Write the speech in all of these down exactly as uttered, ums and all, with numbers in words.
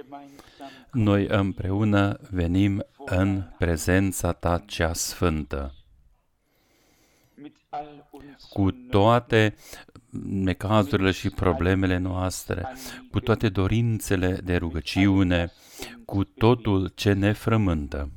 noi împreună venim în prezența Ta cea sfântă, cu toate necazurile și problemele noastre, cu toate dorințele de rugăciune, cu totul ce ne frământă.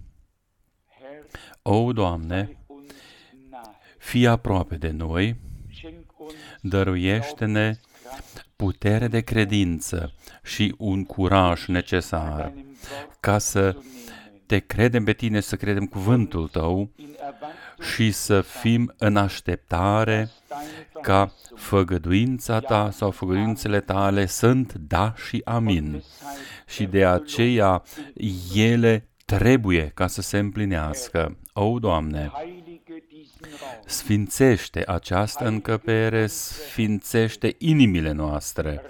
O, Doamne, fii aproape de noi, dăruiește-ne putere de credință și un curaj necesar ca să Te credem pe Tine, să credem cuvântul Tău și să fim în așteptare ca făgăduința Ta sau făgăduințele Tale sunt da și amin. Și de aceea ele trebuie ca să se împlinească. O, Doamne, sfințește această încăpere, sfințește inimile noastre,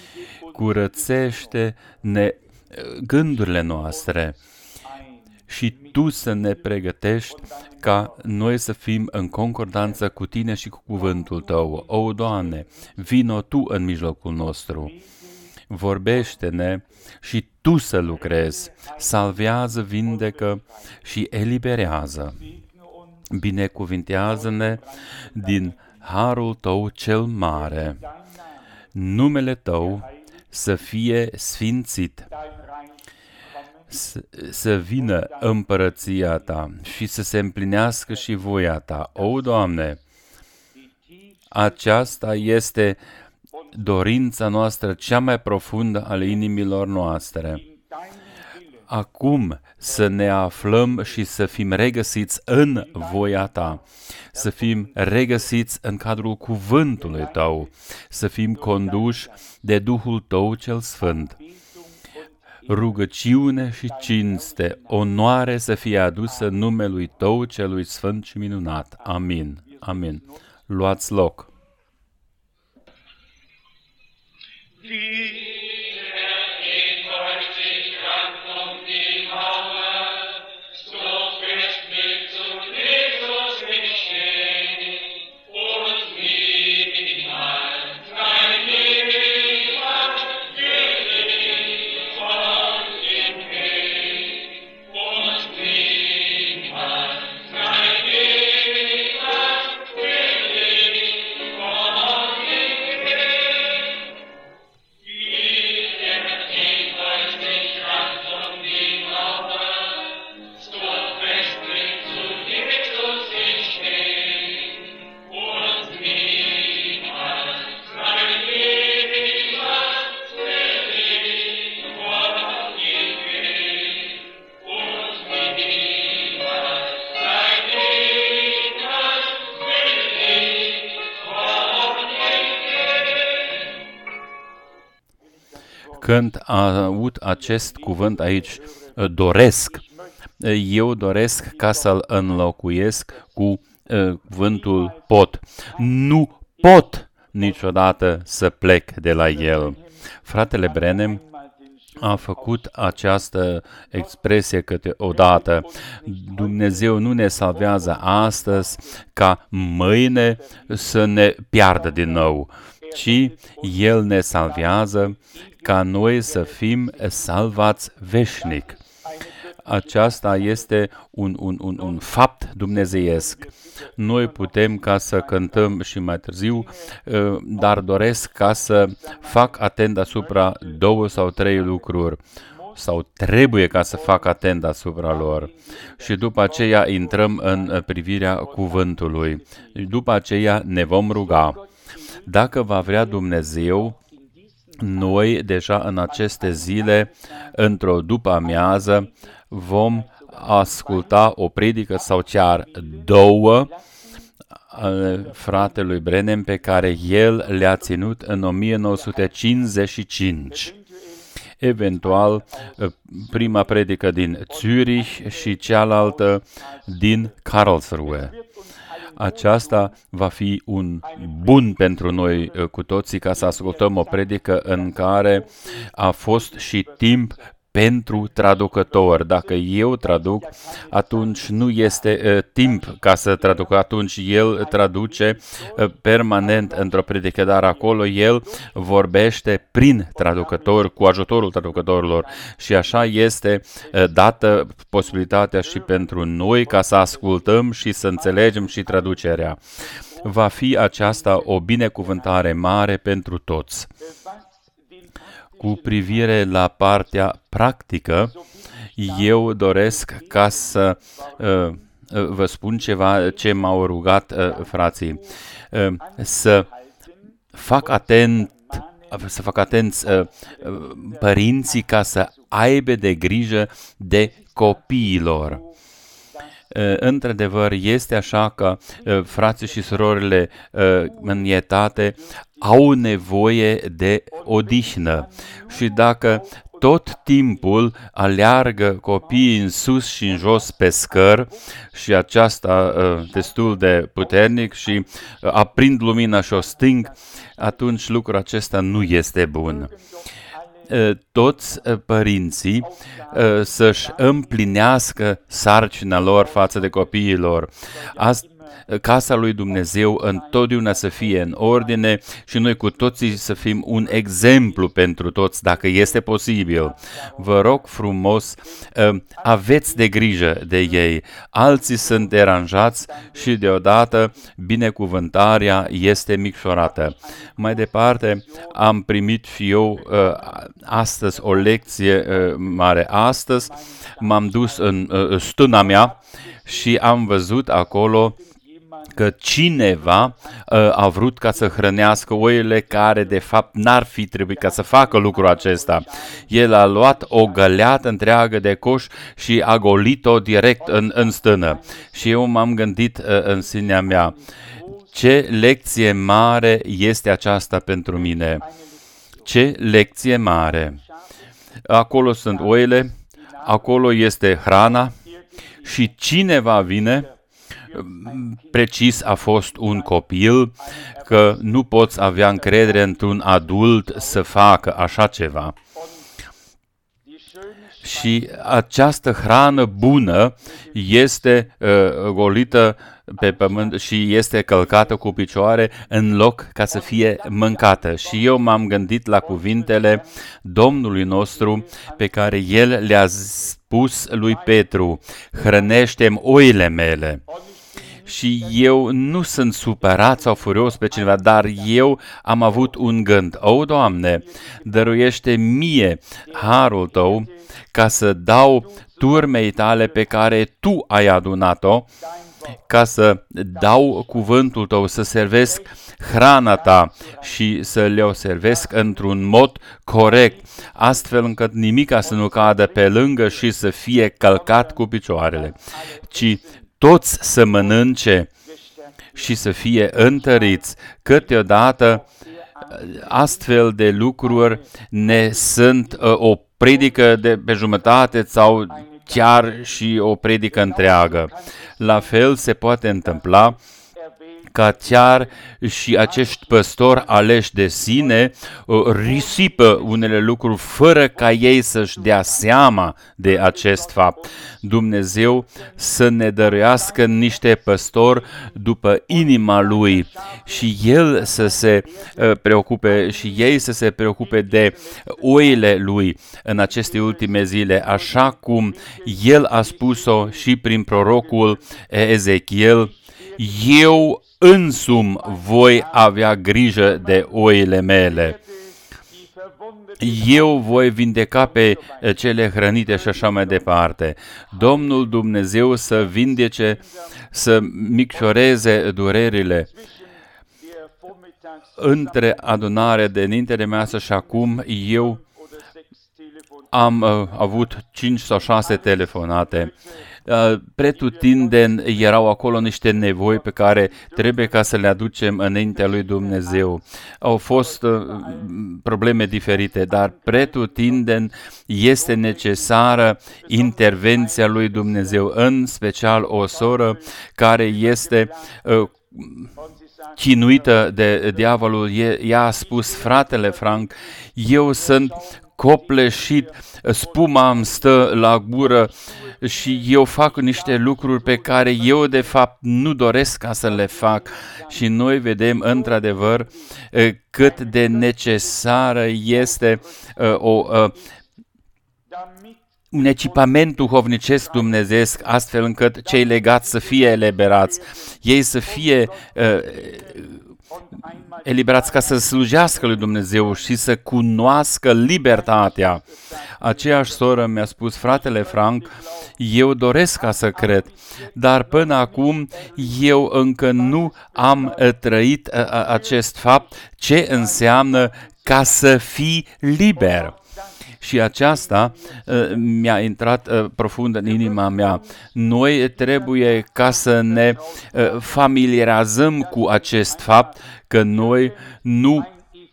curățește-ne gândurile noastre și Tu să ne pregătești ca noi să fim în concordanță cu Tine și cu cuvântul Tău. O, Doamne, vino Tu în mijlocul nostru, vorbește-ne și Tu să lucrezi, salvează, vindecă și eliberează. Binecuvintează-ne din harul Tău cel mare. Numele Tău să fie sfințit, să, să vină împărăția Ta și să se împlinească și voia Ta. O, Doamne, aceasta este dorința noastră cea mai profundă ale inimilor noastre. Acum să ne aflăm și să fim regăsiți în voia Ta, să fim regăsiți în cadrul cuvântului Tău, să fim conduși de Duhul Tău cel Sfânt. Rugăciune și cinste, onoare să fie adusă numelui Tău celui Sfânt și minunat. Amin. Amin. Luați loc. Când aud acest cuvânt aici, doresc, eu doresc ca să-l înlocuiesc cu cuvântul pot. Nu pot niciodată să plec de la el. Fratele Branham a făcut această expresie câteodată. Dumnezeu nu ne salvează astăzi ca mâine să ne piardă din nou, ci El ne salvează ca noi să fim salvați veșnic. Aceasta este un, un, un, un fapt dumnezeiesc. Noi putem ca să cântăm și mai târziu, dar doresc ca să fac atent asupra două sau trei lucruri, sau trebuie ca să fac atent asupra lor. Și după aceea intrăm în privirea cuvântului. După aceea ne vom ruga. Dacă va vrea Dumnezeu, noi deja în aceste zile, într-o după-amiază, vom asculta o predică sau chiar două ale fratelui Branham pe care el le-a ținut în o mie nouă sute cincizeci și cinci. Eventual, prima predică din Zürich și cealaltă din Karlsruhe. Aceasta va fi un bun pentru noi cu toții ca să ascultăm o predică în care a fost și timp pentru traducător. Dacă eu traduc, atunci nu este uh, timp ca să traduc. Atunci el traduce uh, permanent într-o predică, dar acolo el vorbește prin traducător, cu ajutorul traducătorilor. Și așa este uh, dată posibilitatea și pentru noi ca să ascultăm și să înțelegem și traducerea. Va fi aceasta o binecuvântare mare pentru toți. Cu privire la partea practică, eu doresc ca să uh, vă spun ceva ce m-au rugat uh, frații. Uh, să fac atent, să fac atenți uh, părinții ca să aibă de grijă de copiilor. Într-adevăr, este așa că frații și surorile în etate au nevoie de odihnă și dacă tot timpul aleargă copiii în sus și în jos pe scări și aceasta destul de puternic și aprind lumina și o sting, atunci lucrul acesta nu este bun. Toți părinții să-și împlinească sarcina lor față de copiii lor. Casa lui Dumnezeu întotdeauna să fie în ordine și noi cu toții să fim un exemplu pentru toți, dacă este posibil. Vă rog frumos, aveți de grijă de ei. Alții sunt deranjați și deodată binecuvântarea este micșorată. Mai departe, am primit și eu astăzi o lecție mare. Astăzi m-am dus în stâna mea și am văzut acolo că cineva uh, a vrut ca să hrănească oile care de fapt n-ar fi trebuit ca să facă lucrul acesta. El a luat o găleată întreagă de coș și a golit-o direct în, în stână. Și eu m-am gândit uh, în sinea mea, ce lecție mare este aceasta pentru mine. Ce lecție mare. Acolo sunt oile, acolo este hrana și cineva vine, precis a fost un copil, că nu poți avea încredere într-un adult să facă așa ceva. Și această hrană bună este uh, golită pe pământ și este călcată cu picioare în loc ca să fie mâncată. Și eu m-am gândit la cuvintele Domnului nostru pe care El le-a spus lui Petru: hrănește-mi oile mele. Și eu nu sunt supărat sau furios pe cineva, dar eu am avut un gând. O, Doamne, dăruiește mie harul Tău ca să dau turmei Tale pe care Tu ai adunat-o, ca să dau cuvântul Tău, să servesc hrana Ta și să le-o servesc într-un mod corect, astfel încât nimica să nu cadă pe lângă și să fie călcat cu picioarele, ci toți să mănânce și să fie întăriți. Câteodată astfel de lucruri ne sunt uh, o predică de pe jumătate sau chiar și o predică întreagă. La fel se poate întâmpla ca chiar și acești păstori aleși de sine uh, risipă unele lucruri fără ca ei să-și dea seama de acest fapt. Dumnezeu să ne dăruiască niște păstori după inima Lui și El să se uh, preocupe și ei să se preocupe de oile Lui în aceste ultime zile, așa cum El a spus-o și prin prorocul Ezechiel: eu însumi voi avea grijă de oile mele. Eu voi vindeca pe cele hrănite și așa mai departe. Domnul Dumnezeu să vindece, să micșoreze durerile. Între adunarea de înainte de masă și acum eu am uh, avut cinci sau șase telefonate. Uh, pretutindeni erau acolo niște nevoi pe care trebuie ca să le aducem înaintea lui Dumnezeu. Au fost uh, probleme diferite, dar pretutindeni este necesară intervenția lui Dumnezeu, în special o soră care este uh, chinuită de diavolul. Ea a spus: fratele Frank, eu sunt copleșit, spuma îmi stă la gură și eu fac niște lucruri pe care eu de fapt nu doresc ca să le fac. Și noi vedem într-adevăr cât de necesară este o un echipament duhovnicesc dumnezeesc, astfel încât cei legați să fie eliberați, ei să fie uh, eliberați ca să slujească lui Dumnezeu și să cunoască libertatea. Aceeași soră mi-a spus, fratele Frank, eu doresc ca să cred, dar până acum eu încă nu am uh, trăit uh, acest fapt, ce înseamnă ca să fii liber. Și aceasta uh, mi-a intrat uh, profund în inima mea. Noi trebuie ca să ne uh, familiarizăm cu acest fapt că noi nu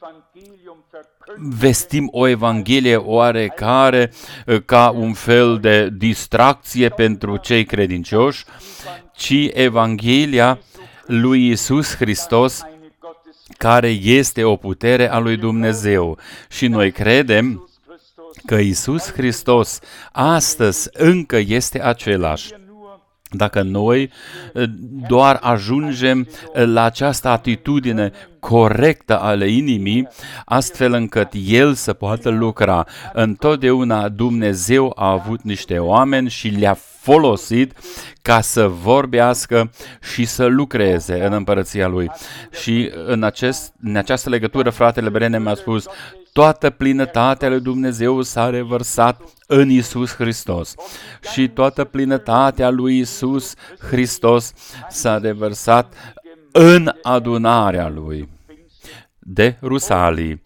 vestim o evanghelie oarecare uh, ca un fel de distracție pentru cei credincioși, ci evanghelia lui Iisus Hristos, care este o putere a lui Dumnezeu. Și noi credem că Iisus Hristos astăzi încă este același. Dacă noi doar ajungem la această atitudine corectă ale inimii, astfel încât El să poată lucra. Întotdeauna Dumnezeu a avut niște oameni și le-a folosit ca să vorbească și să lucreze în împărăția Lui. Și în, acest, în această legătură, fratele Brene mi-a spus, toată plinătatea lui Dumnezeu s-a revărsat în Iisus Hristos. Și toată plinătatea lui Iisus Hristos s-a revărsat în adunarea Lui de Rusalii.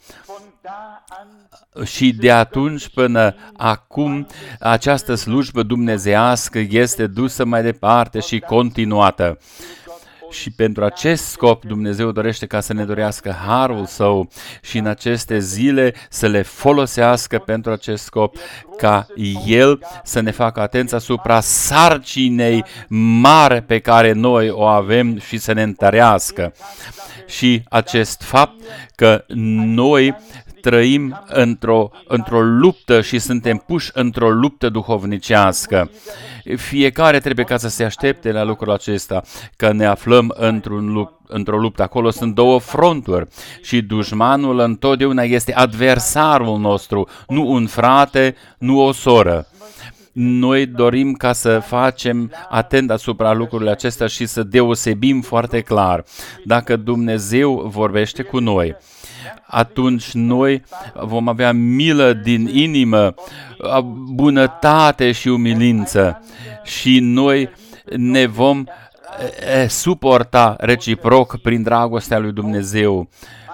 Și de atunci până acum această slujbă dumnezeiască este dusă mai departe și continuată. Și pentru acest scop Dumnezeu dorește ca să ne dorească harul Său și în aceste zile să le folosească pentru acest scop, ca El să ne facă atenți asupra sarcinei mari pe care noi o avem și să ne întărească. Și acest fapt că noi trăim într-o, într-o luptă și suntem puși într-o luptă duhovnicească. Fiecare trebuie ca să se aștepte la lucrul acesta, că ne aflăm într-un lupt, într-o luptă. Acolo sunt două fronturi și dușmanul întotdeauna este adversarul nostru, nu un frate, nu o soră. Noi dorim ca să facem atent asupra lucrurilor acestea și să deosebim foarte clar. Dacă Dumnezeu vorbește cu noi, atunci noi vom avea milă din inimă, bunătate și umilință și noi ne vom suporta reciproc prin dragostea lui Dumnezeu.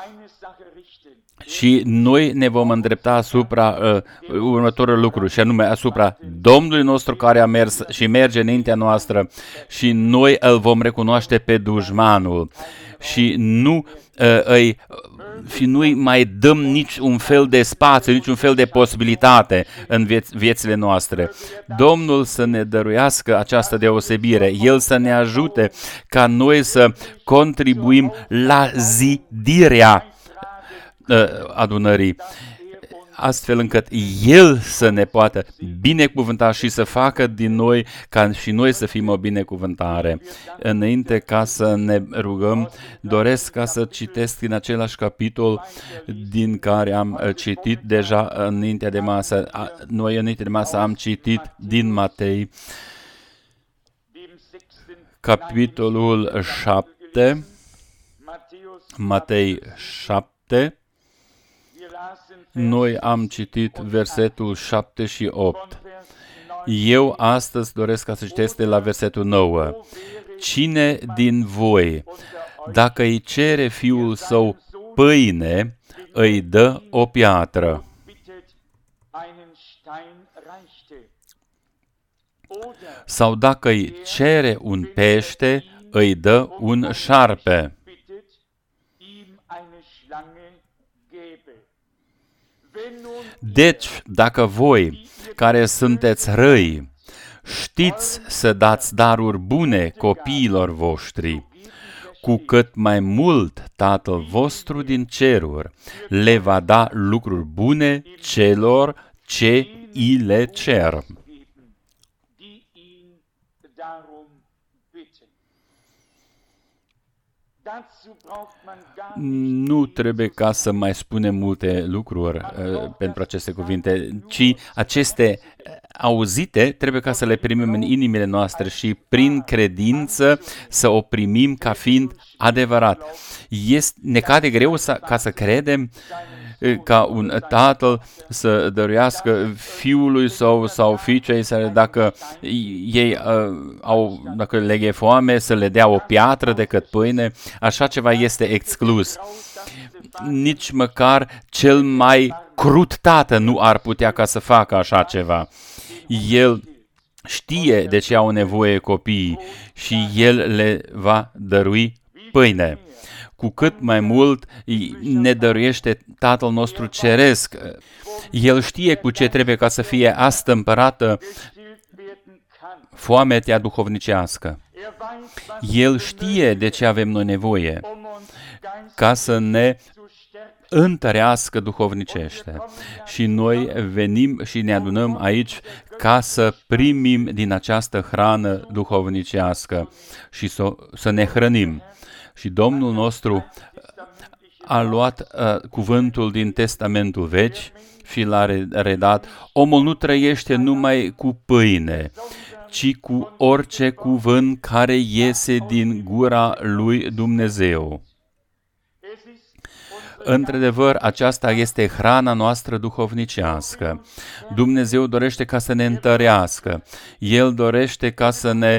Și noi ne vom îndrepta asupra uh, următorul lucru, și anume asupra Domnului nostru care a mers și merge înaintea noastră și noi îl vom recunoaște pe dușmanul și nu uh, îi și nu-i mai dăm nici un fel de spațiu, nici un fel de posibilitate în vieț- viețile noastre. Domnul să ne dăruiască această deosebire, El să ne ajute ca noi să contribuim la zidirea adunării, astfel încât El să ne poată binecuvânta și să facă din noi ca și noi să fim o binecuvântare. Înainte ca să ne rugăm, doresc ca să citesc din același capitol din care am citit deja înainte de masă. Noi înainte de masă am citit din Matei, capitolul șapte, Matei șapte. Noi am citit versetul șapte și opt. Eu astăzi doresc ca să citesc de la versetul nouă. Cine din voi, dacă îi cere fiul său pâine, îi dă o piatră? Sau dacă îi cere un pește, îi dă un șarpe? Deci, dacă voi, care sunteți răi, știți să dați daruri bune copiilor voștri, cu cât mai mult Tatăl vostru din ceruri le va da lucruri bune celor ce îi le cer. Nu trebuie ca să mai spunem multe lucruri uh, pentru aceste cuvinte, ci aceste auzite trebuie ca să le primim în inimile noastre și prin credință să o primim ca fiind adevărat. Este, ne cade greu să, ca să credem ca un tatăl să dăruiască fiului său sau fiicei, să, dacă ei uh, au, dacă le e foame, să le dea o piatră decât pâine. Așa ceva este exclus. Nici măcar cel mai crud tată nu ar putea ca să facă așa ceva. El știe de ce au nevoie copiii și el le va dărui pâine. Cu cât mai mult ne dăruiește Tatăl nostru Ceresc. El știe cu ce trebuie ca să fie astâmpărată foametea duhovnicească. El știe de ce avem noi nevoie ca să ne întărească duhovnicește. Și noi venim și ne adunăm aici ca să primim din această hrană duhovnicească și să, să ne hrănim. Și Domnul nostru a luat uh, cuvântul din Testamentul Vechi și l-a redat. Omul nu trăiește numai cu pâine, ci cu orice cuvânt care iese din gura lui Dumnezeu. Într-adevăr, aceasta este hrana noastră duhovnicească. Dumnezeu dorește ca să ne întărească. El dorește ca să ne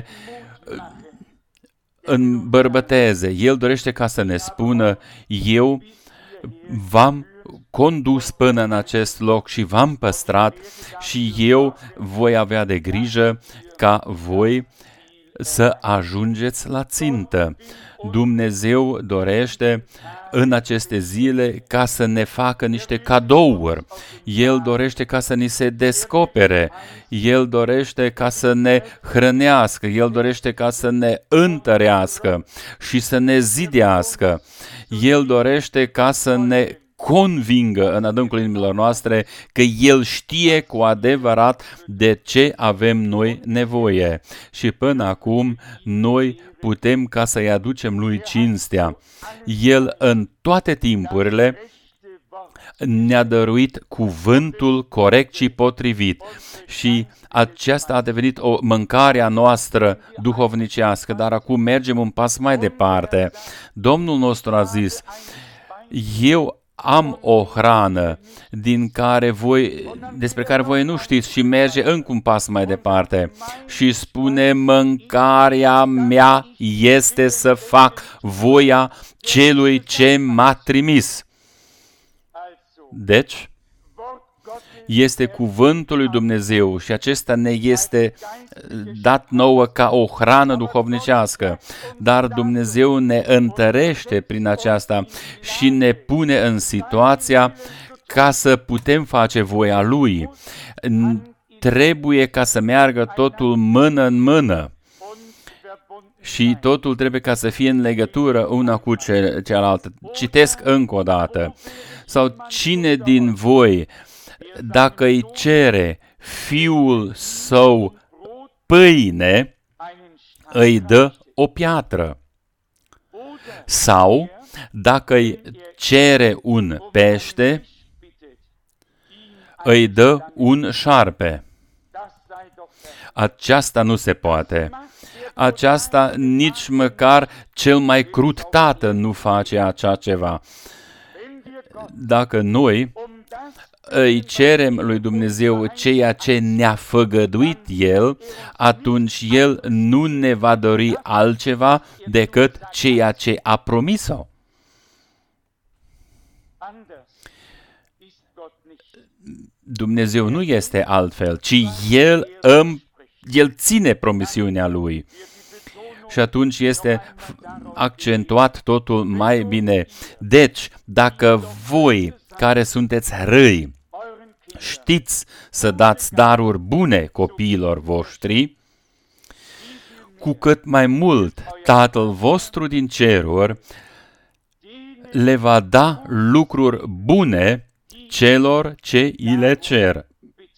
îmbărbăteze. El dorește ca să ne spună: eu v-am condus până în acest loc și v-am păstrat și eu voi avea de grijă ca voi să ajungeți la țintă. Dumnezeu dorește în aceste zile ca să ne facă niște cadouri. El dorește ca să ni se descopere. El dorește ca să ne hrănească. El dorește ca să ne întărească și să ne zidească. El dorește ca să ne convingă în adâncul inimilor noastre că El știe cu adevărat de ce avem noi nevoie. Și până acum noi putem ca să-i aducem Lui cinstea. El în toate timpurile ne-a dăruit cuvântul corect și potrivit și aceasta a devenit o mâncare a noastră duhovnicească, dar acum mergem un pas mai departe. Domnul nostru a zis: eu am o hrană din care voi, despre care voi nu știți, și merge încă un pas mai departe și spune: mâncarea mea este să fac voia celui ce m-a trimis. Deci, este cuvântul lui Dumnezeu și acesta ne este dat nouă ca o hrană duhovnicească, dar Dumnezeu ne întărește prin aceasta și ne pune în situația ca să putem face voia Lui. Trebuie ca să meargă totul mână în mână și totul trebuie ca să fie în legătură una cu cealaltă. Citesc încă o dată. Sau cine din voi, dacă îi cere fiul său pâine, îi dă o piatră? Sau dacă îi cere un pește, îi dă un șarpe? Aceasta nu se poate. Aceasta nici măcar cel mai crud tată nu face așa ceva. Dacă noi îi cerem lui Dumnezeu ceea ce ne-a făgăduit El, atunci El nu ne va dori altceva decât ceea ce a promis-o. Dumnezeu nu este altfel, ci El, îmi, El ține promisiunea Lui. Și atunci este accentuat totul mai bine. Deci, dacă voi care sunteți răi știți să dați daruri bune copiilor voștri, cu cât mai mult Tatăl vostru din ceruri le va da lucruri bune celor ce îi le cer.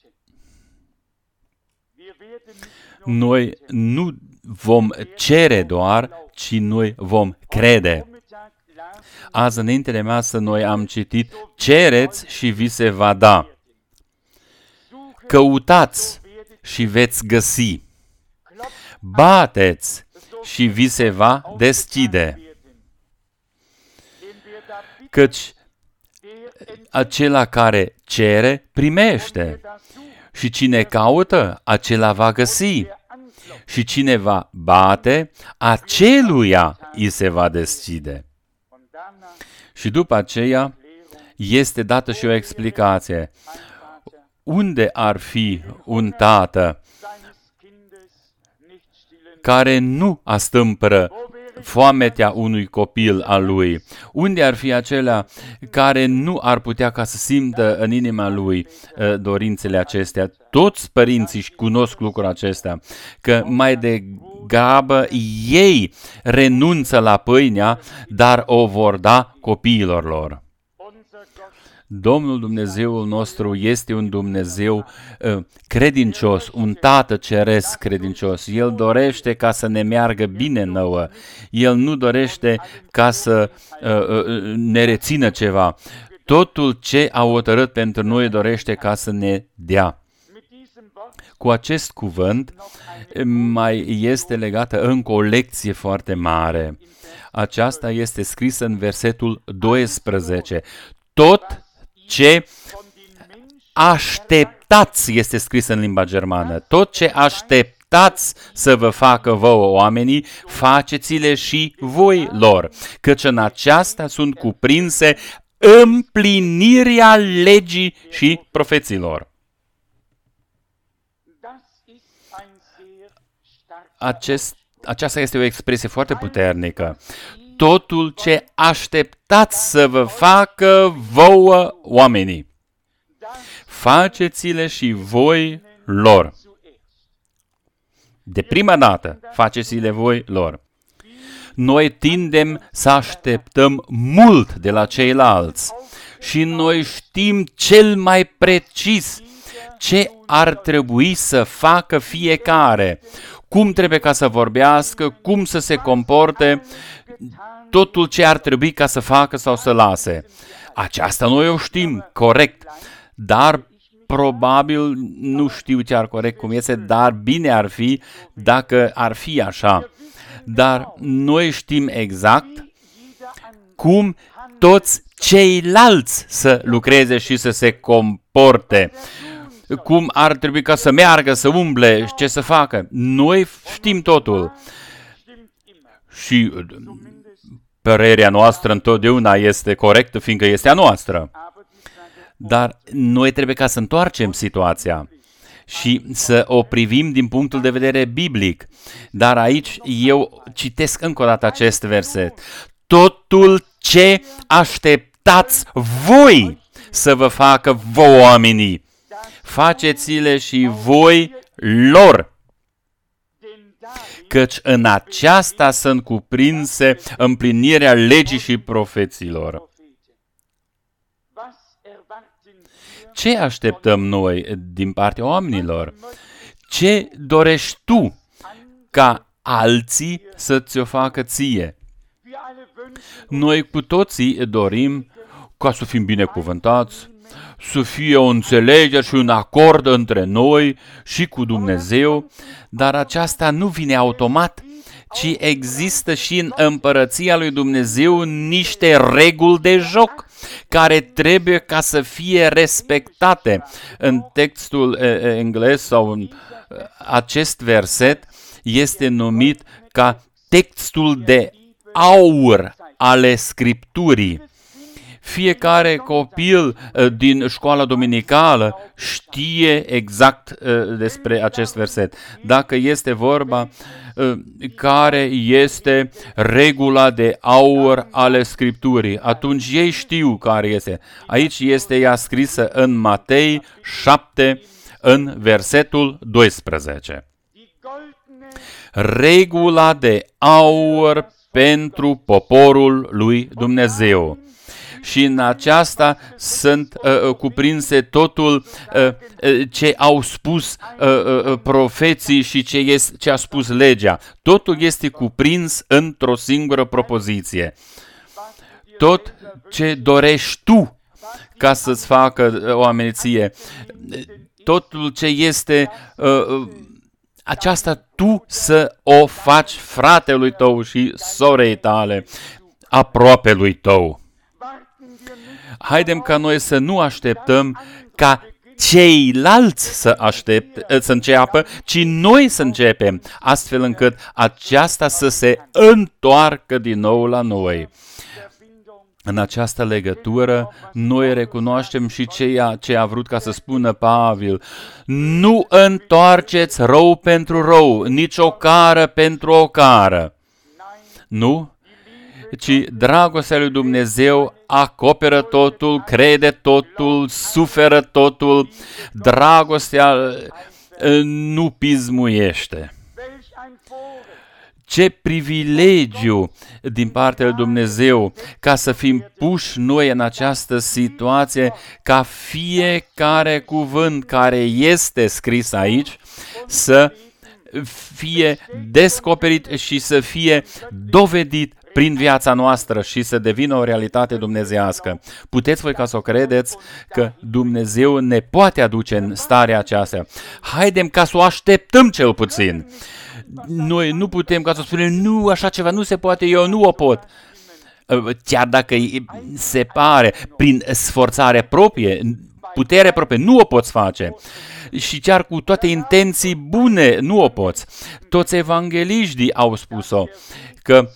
Noi nu vom cere doar, ci noi vom crede. Azi, înainte de masă, noi am citit: cereți și vi se va da. Căutați și veți găsi. Bateți și vi se va deschide. Căci acela care cere, primește. Și cine caută, acela va găsi. Și cine va bate, aceluia îi se va deschide. Și după aceea este dată și o explicație. Unde ar fi un tată care nu astâmpără foametea unui copil al lui? Unde ar fi acela care nu ar putea ca să simtă în inima lui uh, dorințele acestea? Toți părinții își cunosc lucrul acesta, că mai degrabă ei renunță la pâinea, dar o vor da copiilor lor. Domnul Dumnezeul nostru este un Dumnezeu uh, credincios, un Tată ceresc credincios. El dorește ca să ne meargă bine nouă. El nu dorește ca să uh, uh, ne rețină ceva. Totul ce a hotărât pentru noi dorește ca să ne dea. Cu acest cuvânt mai este legată încă o lecție foarte mare. Aceasta este scrisă în versetul doisprezece. Tot ce așteptați, este scris în limba germană, tot ce așteptați să vă facă vouă oamenii, faceți-le și voi lor, căci în aceasta sunt cuprinse împlinirea legii și profeților. Acest, aceasta este o expresie foarte puternică. Totul ce așteptați să vă facă vouă oamenii, faceți-le și voi lor. De prima dată, faceți-le voi lor. Noi tindem să așteptăm mult de la ceilalți și noi știm cel mai precis ce ar trebui să facă fiecare, cum trebuie ca să vorbească, cum să se comporte, totul ce ar trebui ca să facă sau să lase. Aceasta noi o știm, corect, dar probabil nu știu chiar corect cum este, dar bine ar fi dacă ar fi așa. Dar noi știm exact cum toți ceilalți să lucreze și să se comporte, cum ar trebui ca să meargă, să umble, ce să facă. Noi știm totul. Și părerea noastră întotdeauna este corectă, fiindcă este a noastră. Dar noi trebuie ca să întoarcem situația și să o privim din punctul de vedere biblic. Dar aici eu citesc încă o dată acest verset. Totul ce așteptați voi să vă facă vouă oamenii, faceți-le și voi lor, căci în aceasta sunt cuprinse împlinirea legii și profeților. Ce așteptăm noi din partea oamenilor? Ce dorești tu ca alții să ți-o facă ție? Noi cu toții dorim ca să fim binecuvântați, să fie o înțelegere și un acord între noi și cu Dumnezeu, dar aceasta nu vine automat, ci există și în împărăția lui Dumnezeu niște reguli de joc care trebuie ca să fie respectate. În textul englez sau în acest verset este numit ca textul de aur ale Scripturii. Fiecare copil din școala dominicală știe exact despre acest verset. Dacă este vorba care este regula de aur ale Scripturii, atunci ei știu care este. Aici este ea scrisă în Matei șapte, în versetul doisprezece. regula de aur pentru poporul lui Dumnezeu. Și în aceasta sunt uh, cuprinse totul uh, ce au spus uh, uh, profeții și ce, este, ce a spus legea. Totul este cuprins într-o singură propoziție. Tot ce dorești tu ca să-ți facă o ameninție, totul ce este uh, aceasta tu să o faci fratelui tău și sorei tale, aproape lui tău. Haidem ca noi să nu așteptăm ca ceilalți să aștepte, să înceapă, ci noi să începem, astfel încât aceasta să se întoarcă din nou la noi. În această legătură, noi recunoaștem și ceea ce a vrut ca să spună Pavel. Nu întoarceți rău pentru rău, nici o cară pentru o cară. Nu? Ci dragostea lui Dumnezeu acoperă totul, crede totul, suferă totul. Dragostea nu pismuiește. Ce privilegiu din partea lui Dumnezeu ca să fim puși noi în această situație, ca fiecare cuvânt care este scris aici să fie descoperit și să fie dovedit prin viața noastră și să devină o realitate dumnezeiască. Puteți voi ca să o credeți că Dumnezeu ne poate aduce în starea aceasta. Haidem ca să o așteptăm cel puțin. Noi nu putem ca să spunem, nu, așa ceva nu se poate, eu nu o pot. Chiar dacă se pare, prin sforțare proprie, putere proprie, nu o poți face. Și chiar cu toate intenții bune, nu o poți. Toți evangeliștii au spus-o, că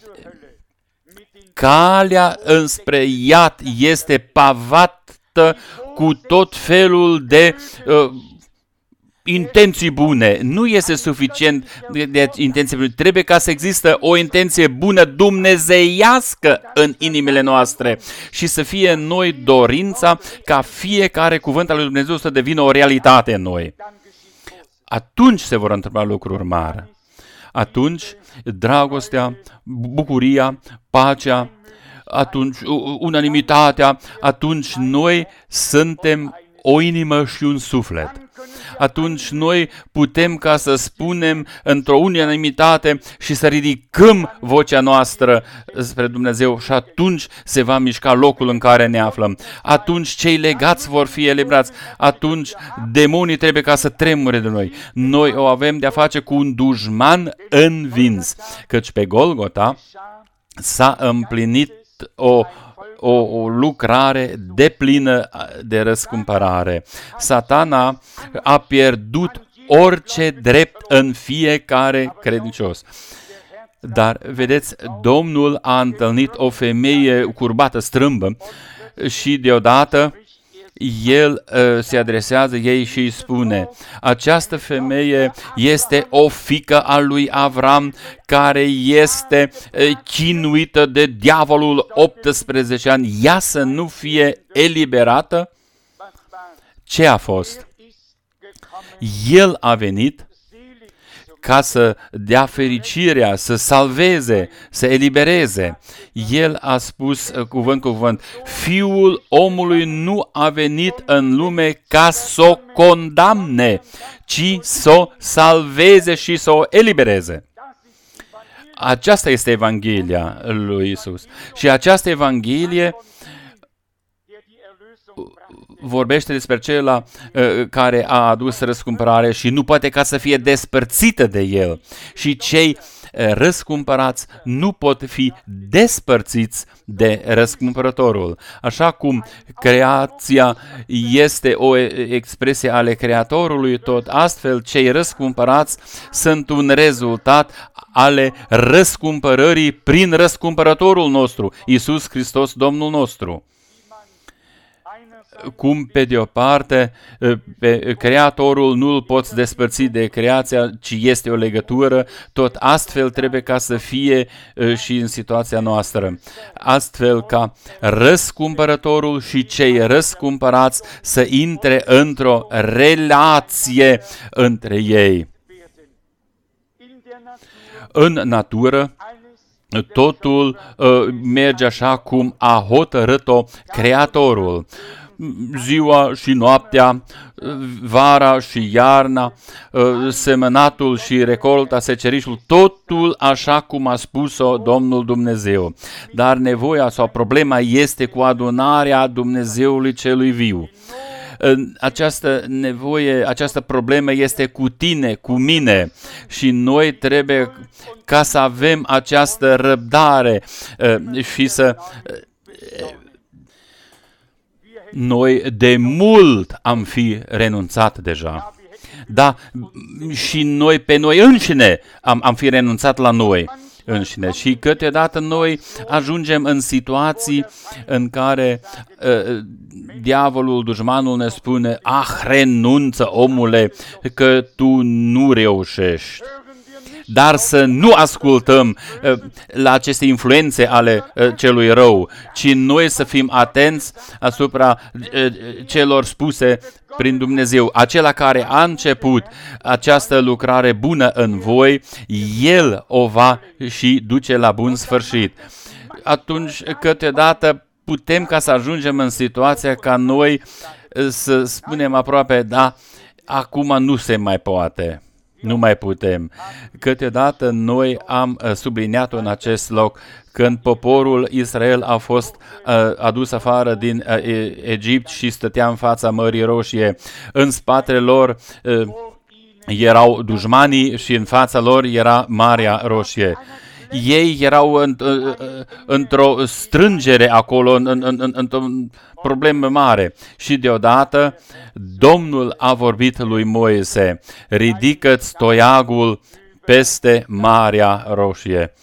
calea înspre iad este pavată cu tot felul de uh, intenții bune. Nu este suficient de, de intenții bune. Trebuie ca să există o intenție bună dumnezeiască în inimile noastre și să fie în noi dorința ca fiecare cuvânt al lui Dumnezeu să devină o realitate în noi. Atunci se vor întâmpla lucruri mari. Atunci dragostea, bucuria, pacea, atunci unanimitatea, atunci noi suntem o inimă și un suflet. Atunci noi putem ca să spunem într-o unanimitate și să ridicăm vocea noastră spre Dumnezeu și atunci se va mișca locul în care ne aflăm. Atunci cei legați vor fi eliberați. Atunci demonii trebuie ca să tremure de noi. Noi o avem de-a face cu un dușman învins, căci pe Golgota s-a împlinit o O, o lucrare deplină de răscumpărare. Satana a pierdut orice drept în fiecare credincios. Dar, vedeți, Domnul a întâlnit o femeie curbată, strâmbă și deodată el uh, se adresează ei și îi spune: această femeie este o fiică a lui Avram care este uh, chinuită de diavolul optsprezece ani. Ea să nu fie eliberată? Ce a fost? El a venit ca să dea fericirea, să salveze, să elibereze. El a spus cuvânt cu cuvânt: Fiul omului nu a venit în lume ca să o condamne, ci să o salveze și să o elibereze. Aceasta este Evanghelia lui Isus. Și această Evanghelie vorbește despre cel uh, care a adus răscumpărare și nu poate ca să fie despărțită de el. Și cei uh, răscumpărați nu pot fi despărțiți de răscumpărătorul. Așa cum creația este o expresie ale Creatorului, tot astfel cei răscumpărați sunt un rezultat ale răscumpărării prin răscumpărătorul nostru, Iisus Hristos, Domnul nostru. Cum pe de o parte pe Creatorul nu îl poți despărți de creația, ci este o legătură, tot astfel trebuie ca să fie și în situația noastră. Astfel ca răscumpărătorul și cei răscumpărați să intre într-o relație între ei. în natură, totul uh, merge așa cum a hotărât-o Creatorul. Ziua și noaptea, vara și iarna, semănatul și recolta, secerișul, totul așa cum a spus-o Domnul Dumnezeu. Dar nevoia sau problema este cu adunarea Dumnezeului celui viu. Această nevoie, această problemă este cu tine, cu mine și noi trebuie ca să avem această răbdare și să... Noi de mult am fi renunțat deja. Da, și noi pe noi înșine am, am fi renunțat la noi înșine. Și câteodată noi ajungem în situații în care uh, diavolul, dușmanul ne spune: ah, renunță, omule, că tu nu reușești. Dar să nu ascultăm uh, la aceste influențe ale uh, celui rău, ci noi să fim atenți asupra uh, celor spuse prin Dumnezeu. Acela care a început această lucrare bună în voi, El o va și duce la bun sfârșit. Atunci, câteodată, putem ca să ajungem în situația ca noi să spunem aproape: da, acum nu se mai poate. Nu mai putem. Câteodată noi am subliniat în acest loc când poporul Israel a fost uh, adus afară din uh, Egipt și stătea în fața Mării Roșie. În spatele lor uh, erau dușmanii și în fața lor era Marea Roșie. Ei erau în, uh, într-o strângere acolo, în, în, în, într-o problemă mare. Și deodată Domnul a vorbit lui Moise: ridică-ți toiagul peste Marea Roșie.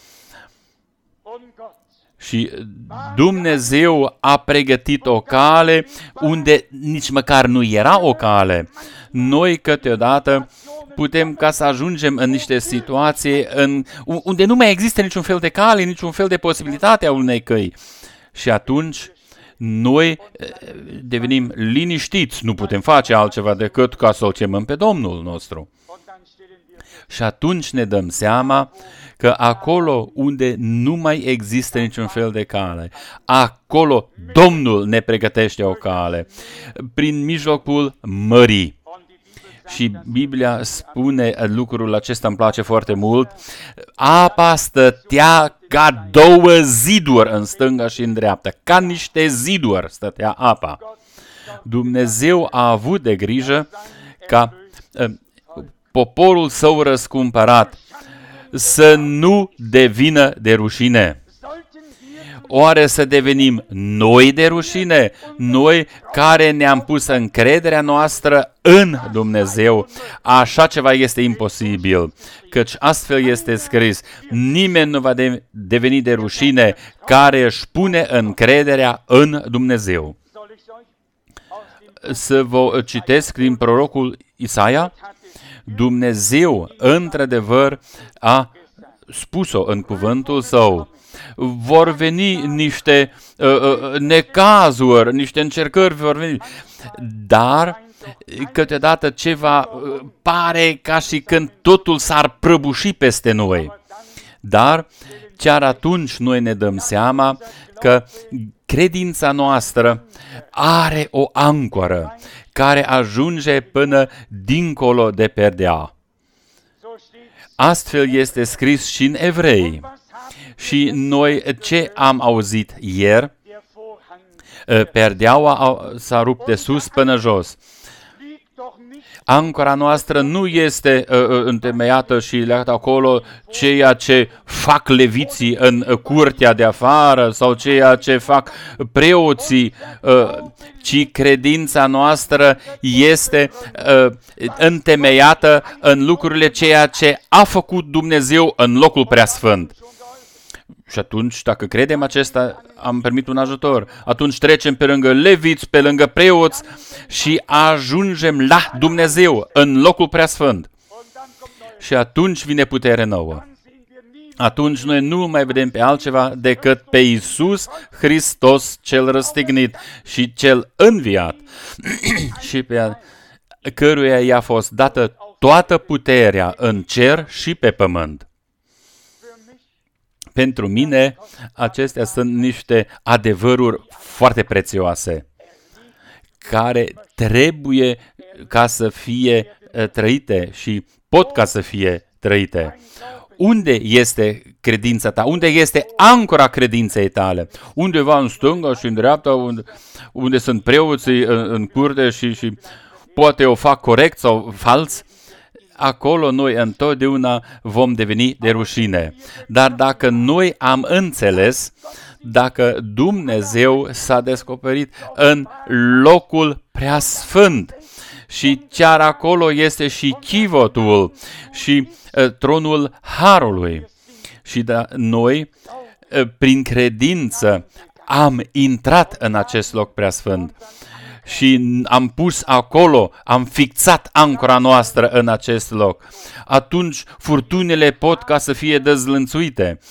Și Dumnezeu a pregătit o cale unde nici măcar nu era o cale. Noi câteodată putem ca să ajungem în niște situații în, unde nu mai există niciun fel de cale, niciun fel de posibilitate a unei căi. Și atunci noi devenim liniștiți, nu putem face altceva decât ca să-L chemăm pe Domnul nostru. Și atunci ne dăm seama că acolo unde nu mai există niciun fel de cale, acolo Domnul ne pregătește o cale, prin mijlocul mării. Și Biblia spune lucrul acesta, îmi place foarte mult: apa stătea ca două ziduri în stânga și în dreapta, ca niște ziduri stătea apa. Dumnezeu a avut de grijă ca uh, poporul său răscumpărat să nu devină de rușine. Oare să devenim noi de rușine? Noi care ne-am pus încrederea noastră în Dumnezeu. Așa ceva este imposibil, căci astfel este scris: nimeni nu va de- deveni de rușine care își pune încrederea în Dumnezeu. Să vă citesc din prorocul Isaia. Dumnezeu, într-adevăr, a spus-o în cuvântul său. Vor veni niște uh, uh, necazuri, niște încercări vor veni, dar câteodată ceva uh, pare ca și când totul s-ar prăbuși peste noi. Dar chiar atunci noi ne dăm seama că credința noastră are o ancoră care ajunge până dincolo de perdea. Astfel este scris și în Evrei. Și noi ce am auzit ieri? Perdeaua s-a rupt de sus până jos. Ancora noastră nu este uh, întemeiată și legată acolo ceea ce fac leviții în uh, curtea de afară sau ceea ce fac preoții, uh, ci credința noastră este uh, întemeiată în lucrurile ceea ce a făcut Dumnezeu în locul preasfânt. Și atunci, dacă credem acesta, am primit un ajutor. Atunci trecem pe lângă leviți, pe lângă preoți și ajungem la Dumnezeu, în locul preasfânt. Și atunci vine putere nouă. Atunci noi nu mai vedem pe altceva decât pe Iisus Hristos cel răstignit și cel înviat și pe căruia i-a fost dată toată puterea în cer și pe pământ. Pentru mine, acestea sunt niște adevăruri foarte prețioase, care trebuie ca să fie trăite și pot ca să fie trăite. Unde este credința ta? Unde este ancora credinței tale? Undeva în stânga și în dreapta, unde, unde sunt preoții în, în curte și, și poate o fac corect sau fals? Acolo noi întotdeauna vom deveni de rușine. Dar dacă noi am înțeles, dacă Dumnezeu s-a descoperit în locul preasfânt și chiar acolo este și chivotul și uh, tronul harului și da, noi, uh, prin credință, am intrat în acest loc preasfânt. Și am pus acolo, am fixat ancora noastră în acest loc. Atunci furtunile pot ca să fie dezlănțuite.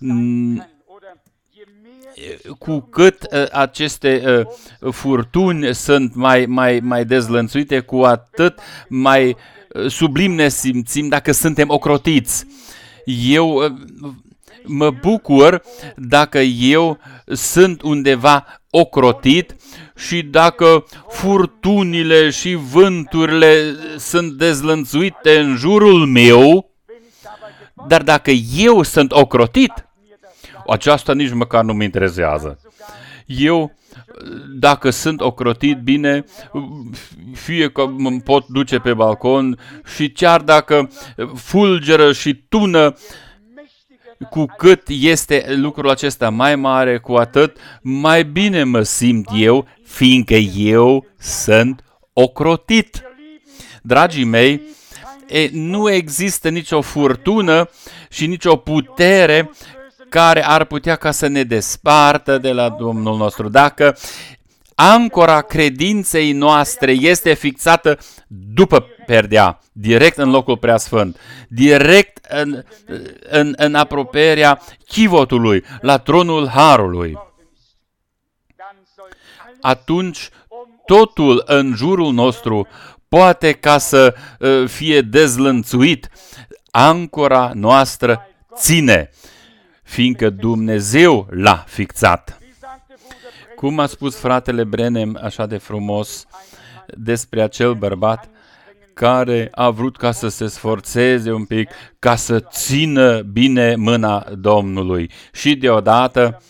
Cu cât uh, aceste uh, furtuni sunt mai, mai, mai dezlănțuite, cu atât mai uh, sublim ne simțim dacă suntem ocrotiți. Eu uh, mă bucur dacă eu sunt undeva ocrotit și dacă furtunile și vânturile sunt dezlănțuite în jurul meu, dar dacă eu sunt ocrotit, aceasta nici măcar nu mă interesează. Eu, dacă sunt ocrotit bine, fie că mă pot duce pe balcon și chiar dacă fulgeră și tună, cu cât este lucrul acesta mai mare, cu atât mai bine mă simt eu, fiindcă eu sunt ocrotit. Dragii mei, e, nu există nicio furtună și nicio putere care ar putea ca să ne despartă de la Domnul nostru. Dacă ancora credinței noastre este fixată după perdea, direct în locul preasfânt, direct în, în, în apropierea chivotului, la tronul harului, atunci totul în jurul nostru poate ca să uh, fie dezlănțuit. Ancora noastră ține, fiindcă Dumnezeu l-a fixat. Cum a spus fratele Branham așa de frumos despre acel bărbat care a vrut ca să se sforțeze un pic, ca să țină bine mâna Domnului. Și deodată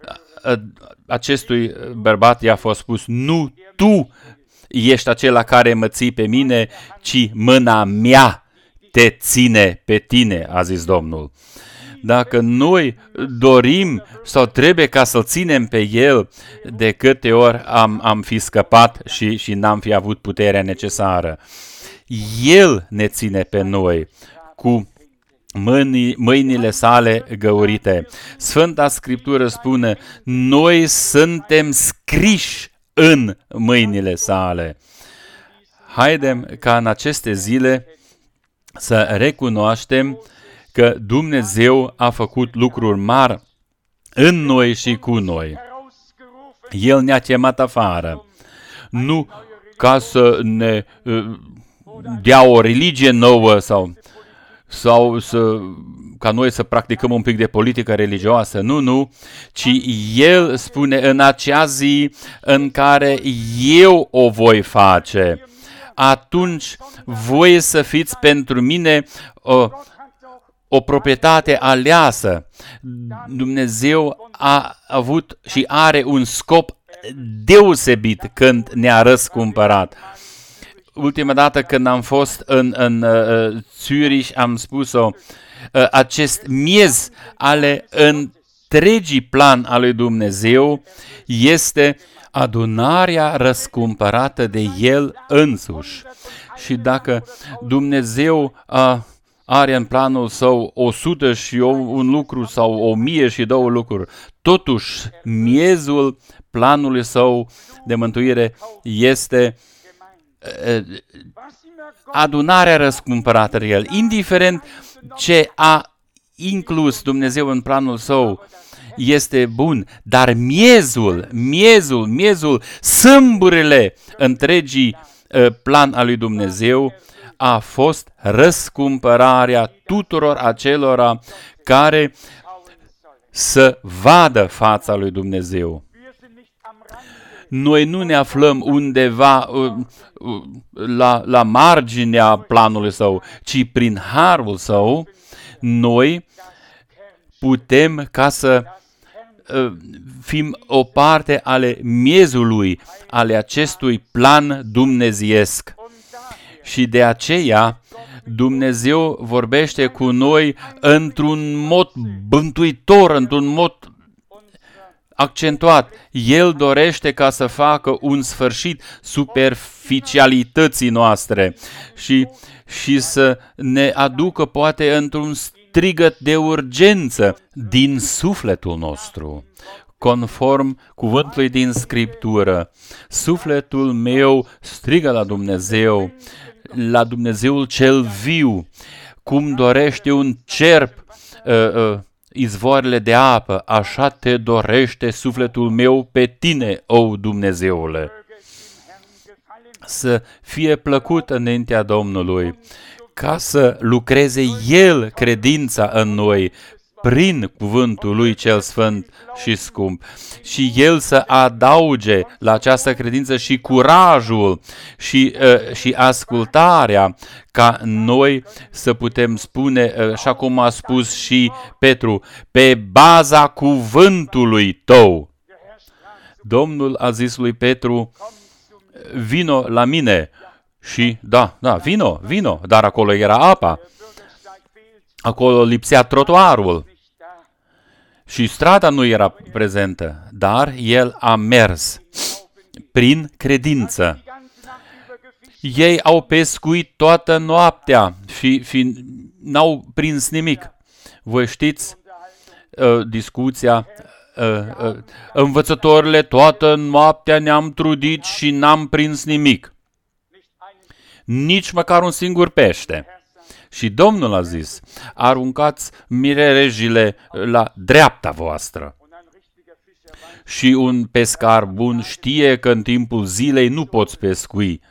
acestui bărbat i-a fost spus: nu tu ești acela care mă ții pe mine, ci mâna mea te ține pe tine, a zis Domnul. Dacă noi dorim sau trebuie ca să-L ținem pe El, de câte ori am, am fi scăpat și, și n-am fi avut puterea necesară. El ne ține pe noi cu mâini, mâinile sale găurite. Sfânta Scriptură spune: noi suntem scriși în mâinile sale. Haidem ca în aceste zile să recunoaștem că Dumnezeu a făcut lucruri mari în noi și cu noi. El ne-a chemat afară, nu ca să ne uh, dea o religie nouă sau, sau să, ca noi să practicăm un pic de politică religioasă, nu, nu, ci El spune: în acea zi în care eu o voi face, atunci voi să fiți pentru mine o, o proprietate aleasă. Dumnezeu a avut și are un scop deosebit când ne-a răscumpărat. Ultima dată când am fost în, în uh, Zürich, am spus-o, uh, acest miez ale întregii plan al lui Dumnezeu este adunarea răscumpărată de El însuși. Și dacă Dumnezeu a are în planul său o sută și un lucru sau o mie și două lucruri, totuși miezul planului său de mântuire este adunarea răscumpărată de El. Indiferent ce a inclus Dumnezeu în planul său este bun, dar miezul, miezul, miezul, sâmburile întregii plan al lui Dumnezeu a fost răscumpărarea tuturor acelora care să vadă fața lui Dumnezeu. Noi nu ne aflăm undeva uh, uh, la, la marginea planului Său, ci prin harul Său, noi putem ca să uh, fim o parte ale miezului, ale acestui plan dumnezeiesc. Și de aceea Dumnezeu vorbește cu noi într-un mod bântuitor, într-un mod accentuat. El dorește ca să facă un sfârșit superficialității noastre și, și să ne aducă poate într-un strigăt de urgență din sufletul nostru. Conform cuvântului din Scriptură, sufletul meu strigă la Dumnezeu, la Dumnezeul cel viu, cum dorește un cerb uh, uh, izvoarele de apă, așa te dorește sufletul meu pe tine, o Dumnezeule. Să fie plăcut înaintea Domnului, ca să lucreze El credința în noi, prin cuvântul Lui cel sfânt și scump. Și El să adauge la această credință și curajul și, uh, și ascultarea, ca noi să putem spune, uh, așa cum a spus și Petru, pe baza cuvântului Tău. Domnul a zis lui Petru, vino la mine. Și da, da, vino, vino, dar acolo era apa. Acolo lipsea trotuarul și strada nu era prezentă, dar el a mers prin credință. Ei au pescuit toată noaptea și, și n-au prins nimic. Voi știți uh, discuția, uh, uh, învățătorile, toată noaptea ne-am trudit și n-am prins nimic. Nici măcar un singur pește. Și Domnul a zis, aruncați mirerejile la dreapta voastră. Și un pescar bun știe că în timpul zilei nu poți pescui.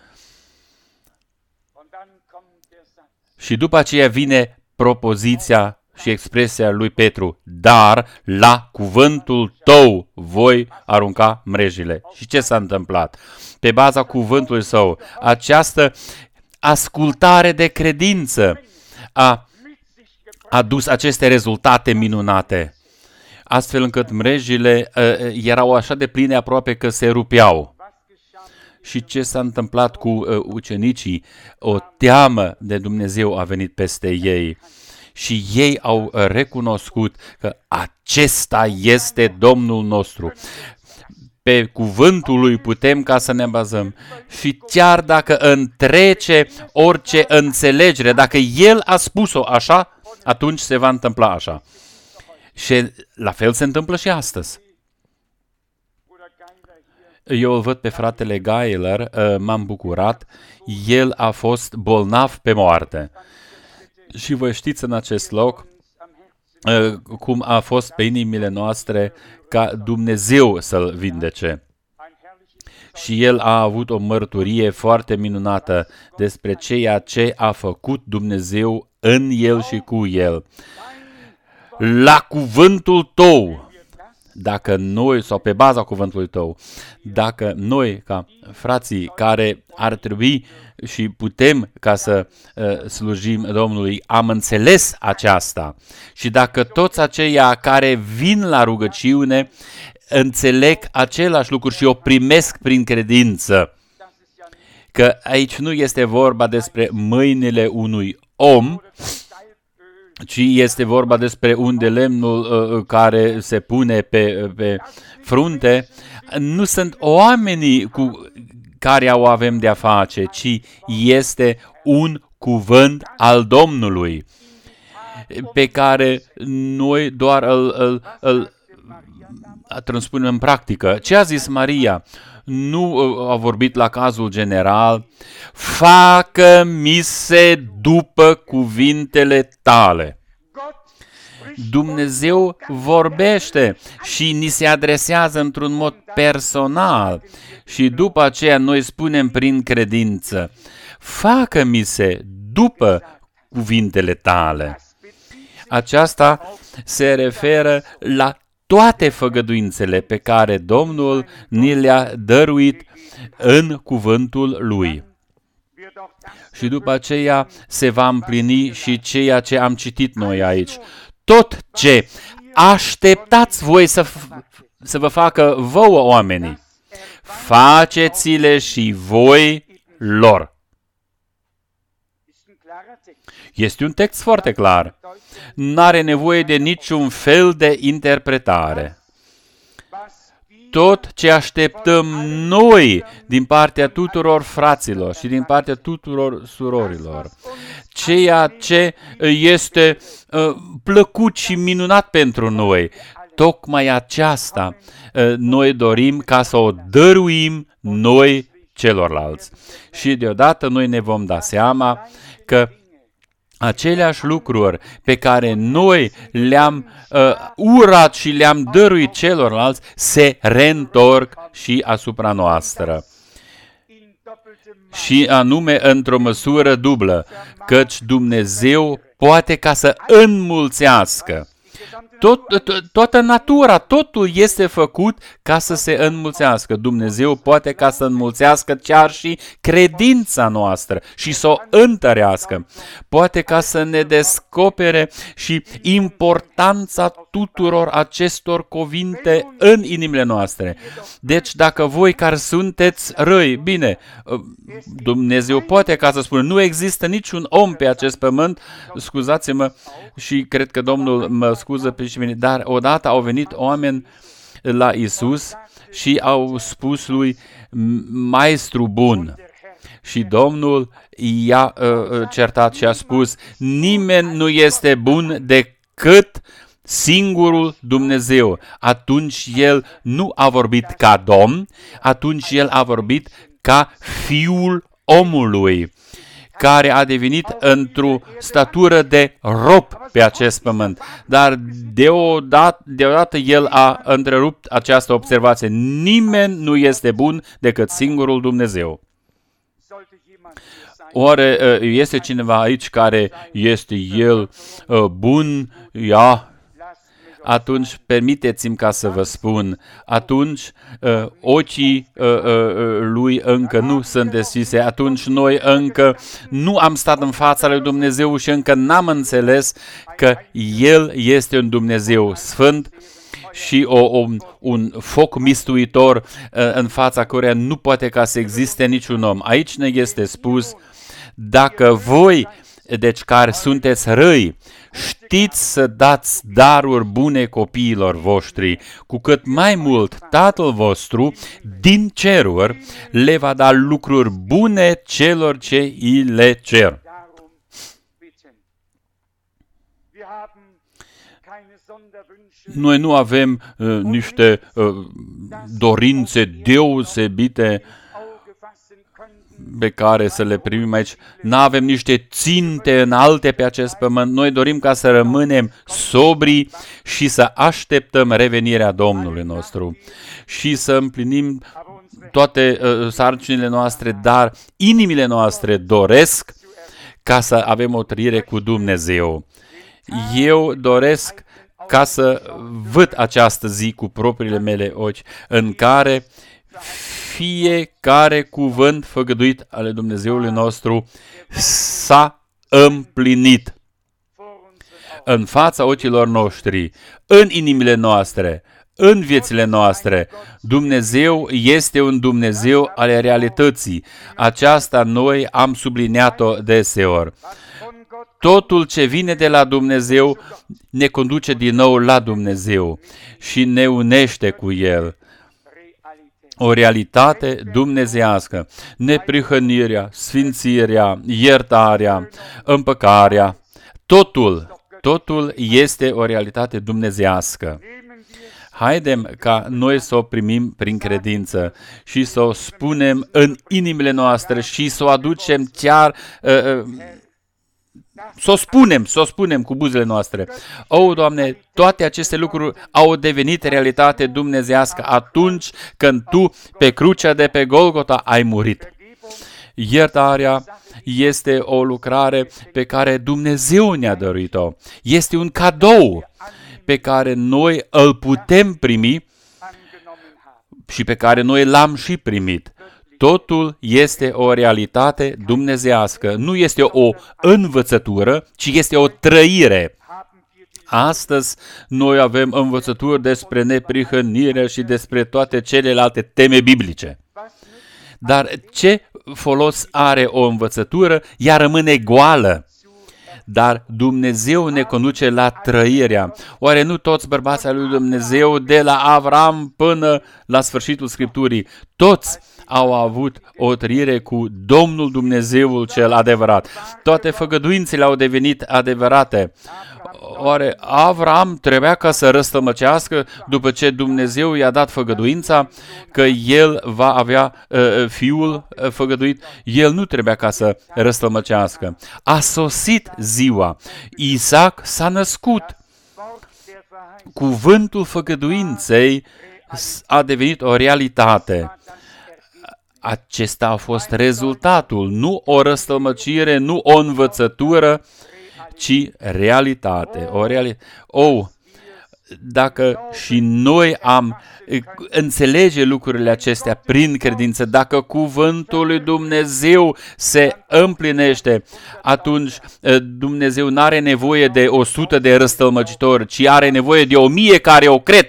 Și după aceea vine propoziția și expresia lui Petru, dar la cuvântul tău voi arunca mrejile. Și ce s-a întâmplat? Pe baza cuvântului său, această ascultare de credință a adus aceste rezultate minunate, astfel încât mrejile uh, erau așa de pline aproape că se rupeau. Și ce s-a întâmplat cu uh, ucenicii? O teamă de Dumnezeu a venit peste ei și ei au recunoscut că acesta este Domnul nostru. Pe cuvântul lui putem ca să ne bazăm. Și chiar dacă întrece orice înțelegere, dacă El a spus-o așa, atunci se va întâmpla așa. Și la fel se întâmplă și astăzi. Eu îl văd pe fratele Geiler, m-am bucurat, el a fost bolnav pe moarte. Și voi știți în acest loc cum a fost pe inimile noastre ca Dumnezeu să-l vindece. Și el a avut o mărturie foarte minunată despre ceea ce a făcut Dumnezeu în el și cu el. La cuvântul tău, dacă noi, sau pe baza cuvântului tău, dacă noi, ca frații care ar trebui și putem ca să uh, slujim Domnului, am înțeles aceasta și dacă toți aceia care vin la rugăciune înțeleg același lucru și o primesc prin credință, că aici nu este vorba despre mâinile unui om, ci este vorba despre un de lemnul uh, care se pune pe, pe frunte, nu sunt oamenii cu care o avem de-a face, ci este un cuvânt al Domnului, pe care noi doar îl, îl, îl transpunem în practică. Ce a zis Maria? Nu a vorbit la cazul general, facă-mi se după cuvintele tale. Dumnezeu vorbește și ni se adresează într-un mod personal și după aceea noi spunem prin credință, facă-mi se după cuvintele tale. Aceasta se referă la toate făgăduințele pe care Domnul ni le-a dăruit în cuvântul Lui. Și după aceea se va împlini și ceea ce am citit noi aici. Tot ce așteptați voi să, f- să vă facă vouă oamenii, faceți-le și voi lor. Este un text foarte clar. N-are nevoie de niciun fel de interpretare. Tot ce așteptăm noi din partea tuturor fraților și din partea tuturor surorilor, ceea ce este uh, plăcut și minunat pentru noi, tocmai aceasta uh, noi dorim ca să o dăruim noi celorlalți. Și deodată noi ne vom da seama că aceleași lucruri pe care noi le-am uh, urat și le-am dăruit celorlalți se reîntorc și asupra noastră. Și anume într-o măsură dublă, căci Dumnezeu poate ca să înmulțească. Tot, to, toată natura, totul este făcut ca să se înmulțească. Dumnezeu poate ca să înmulțească chiar și credința noastră și să o întărească. Poate ca să ne descopere și importanța tuturor acestor cuvinte în inimile noastre. Deci dacă voi care sunteți răi, bine, Dumnezeu poate ca să spună, nu există niciun om pe acest pământ, scuzați-mă, și cred că Domnul mă scuză pe și mine, dar odată au venit oameni la Isus și au spus lui, Maestru bun. Și Domnul i-a uh, certat și a spus, nimeni nu este bun decât singurul Dumnezeu. Atunci el nu a vorbit ca Domn, atunci el a vorbit ca Fiul omului, care a devenit într-o statură de rob pe acest pământ. Dar deodată, deodată el a întrerupt această observație. Nimeni nu este bun decât singurul Dumnezeu. Oare este cineva aici care este el bun? Ia. Atunci, permiteți-mi ca să vă spun, atunci uh, ochii uh, uh, lui încă nu sunt deschise, atunci noi încă nu am stat în fața lui Dumnezeu și încă n-am înțeles că El este un Dumnezeu sfânt și o, o, un foc mistuitor uh, în fața căruia nu poate ca să existe niciun om. Aici ne este spus, dacă voi, deci care sunteți răi, știți să dați daruri bune copiilor voștri, cu cât mai mult Tatăl vostru din ceruri le va da lucruri bune celor ce îi le cer. Noi nu avem uh, niște uh, dorințe deosebite pe care să le primim aici. Nu avem niște ținte înalte pe acest pământ. Noi dorim ca să rămânem sobri și să așteptăm revenirea Domnului nostru și să împlinim toate uh, sarcinile noastre, dar inimile noastre doresc ca să avem o trăire cu Dumnezeu. Eu doresc ca să văd această zi cu propriile mele ochi, în care fiecare cuvânt făgăduit ale Dumnezeului nostru s-a împlinit în fața ochilor noștri, în inimile noastre, în viețile noastre. Dumnezeu este un Dumnezeu ale realității. Aceasta noi am subliniat-o deseori. Totul ce vine de la Dumnezeu ne conduce din nou la Dumnezeu și ne unește cu El. O realitate dumnezeiască, neprihănirea, sfințirea, iertarea, împăcarea, totul, totul este o realitate dumnezeiască. Haidem ca noi să o primim prin credință și să o spunem în inimile noastre și să o aducem chiar, uh, uh, să o spunem, să o spunem cu buzele noastre. O, Doamne, toate aceste lucruri au devenit realitate dumnezeiască atunci când Tu pe crucea de pe Golgota ai murit. Iertarea este o lucrare pe care Dumnezeu ne-a dăruit-o. Este un cadou pe care noi îl putem primi și pe care noi l-am și primit. Totul este o realitate dumnezeiască. Nu este o învățătură, ci este o trăire. Astăzi noi avem învățături despre neprihănire și despre toate celelalte teme biblice. Dar ce folos are o învățătură? Ea rămâne goală. Dar Dumnezeu ne conduce la trăirea. Oare nu toți bărbații al lui Dumnezeu, de la Avram până la sfârșitul Scripturii, toți au avut o trăire cu Domnul Dumnezeul cel adevărat? Toate făgăduințele au devenit adevărate. Oare Avram trebuia ca să răstămăcească după ce Dumnezeu i-a dat făgăduința că el va avea uh, fiul uh, făgăduit? El nu trebuia ca să răstămăcească. A sosit ziua. Isaac s-a născut. Cuvântul făgăduinței a devenit o realitate. Acesta a fost rezultatul, nu o răstămăcire, nu o învățătură, ci realitate. O reali- oh, dacă și noi am înțelege lucrurile acestea prin credință, dacă cuvântul lui Dumnezeu se împlinește, atunci Dumnezeu nu are nevoie de o sută de răstălmăcitori, ci are nevoie de o mie care o cred.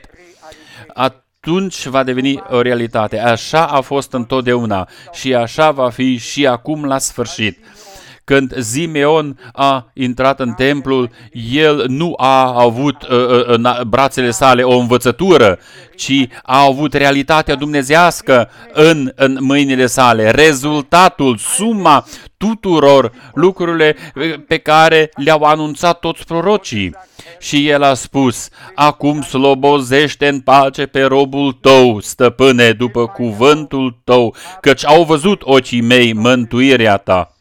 Atunci va deveni o realitate. Așa a fost întotdeauna și așa va fi și acum la sfârșit. Când Simeon a intrat în templul, el nu a avut uh, în brațele sale o învățătură, ci a avut realitatea dumnezească în, în mâinile sale. Rezultatul, suma tuturor lucrurile pe care le-au anunțat toți prorocii. Și el a spus: acum slobozește în pace pe robul tău, stăpâne, după cuvântul tău, căci au văzut ochii mei mântuirea ta.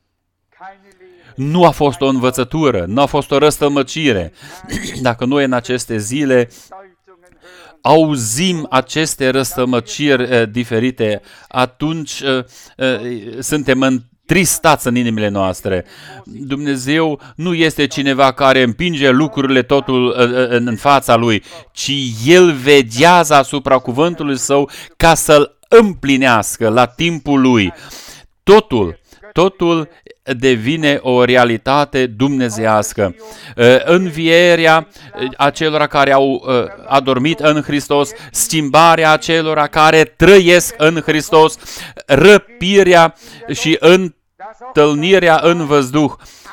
Nu a fost o învățătură, nu a fost o răstălmăcire. Dacă noi în aceste zile auzim aceste răstălmăciri uh, diferite, atunci uh, uh, suntem întristați în inimile noastre. Dumnezeu nu este cineva care împinge lucrurile totul uh, în fața Lui, ci El veghează asupra cuvântului Său ca să-l împlinească la timpul Lui. Totul, totul devine o realitate dumnezeiască. Învierea acelora care au adormit în Hristos, schimbarea acelora care trăiesc în Hristos, răpirea și întâlnirea în văzduh,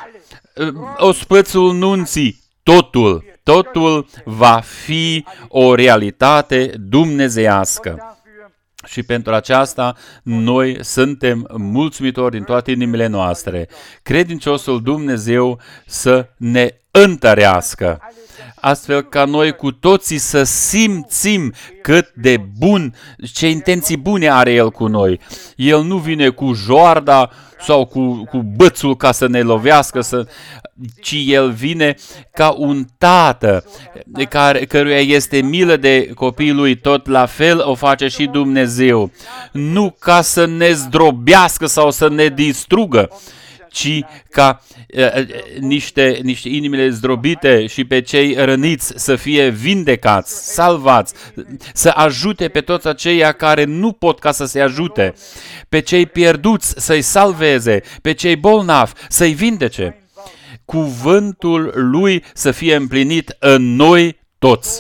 ospățul nunții, totul, totul va fi o realitate dumnezeiască. Și pentru aceasta noi suntem mulțumitori din toate inimile noastre. Credinciosul Dumnezeu să ne întărească, astfel ca noi cu toții să simțim cât de bun, ce intenții bune are El cu noi. El nu vine cu joarda sau cu, cu bățul ca să ne lovească, să, ci El vine ca un tată care, căruia este milă de copiii lui, tot la fel o face și Dumnezeu. Nu ca să ne zdrobească sau să ne distrugă, ci ca uh, niște, niște inimile zdrobite și pe cei răniți să fie vindecați, salvați, să ajute pe toți aceia care nu pot ca să se ajute, pe cei pierduți să-i salveze, pe cei bolnavi să-i vindece. Cuvântul Lui să fie împlinit în noi toți.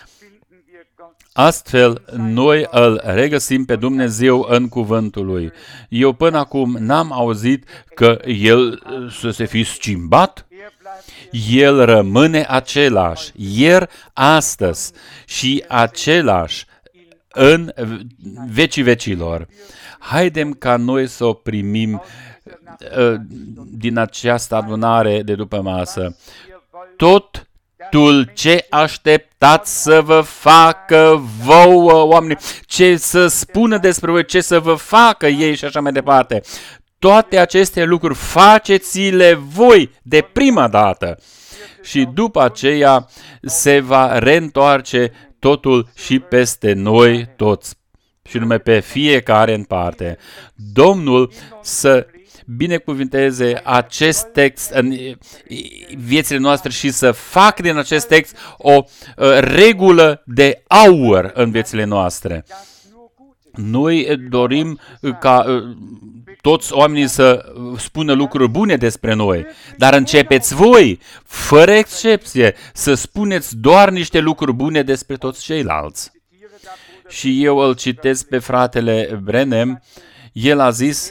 Astfel, noi îl regăsim pe Dumnezeu în cuvântul Lui. Eu până acum n-am auzit că El să se fi schimbat. El rămâne același, ieri, astăzi și același în vecii vecilor. Haidem ca noi să o primim uh, din această adunare de după masă. Tot Totul ce așteptați să vă facă vouă, oameni, ce să spună despre voi, ce să vă facă ei și așa mai departe. Toate aceste lucruri faceți-le voi de prima dată și după aceea se va reîntoarce totul și peste noi toți. și nume pe fiecare în parte. Domnul să binecuvinteze acest text în viețile noastre și să facă din acest text o uh, regulă de aur în viețile noastre. Noi dorim ca uh, toți oamenii să spună lucruri bune despre noi, dar începeți voi, fără excepție, să spuneți doar niște lucruri bune despre toți ceilalți. Și eu îl citesc pe fratele Branham, el a zis,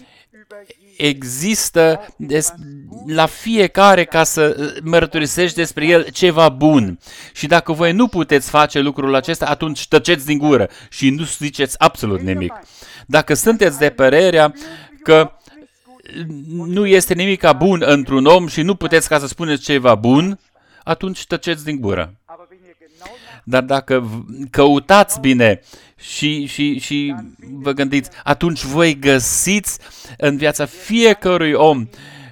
există des, la fiecare ca să mărturisești despre el ceva bun. Și dacă voi nu puteți face lucrul acesta, atunci tăceți din gură și nu ziceți absolut nimic. Dacă sunteți de părerea că nu este nimic bun într-un om și nu puteți ca să spuneți ceva bun, atunci tăceți din gură. Dar dacă căutați bine și, și, și vă gândiți, atunci voi găsiți în viața fiecărui om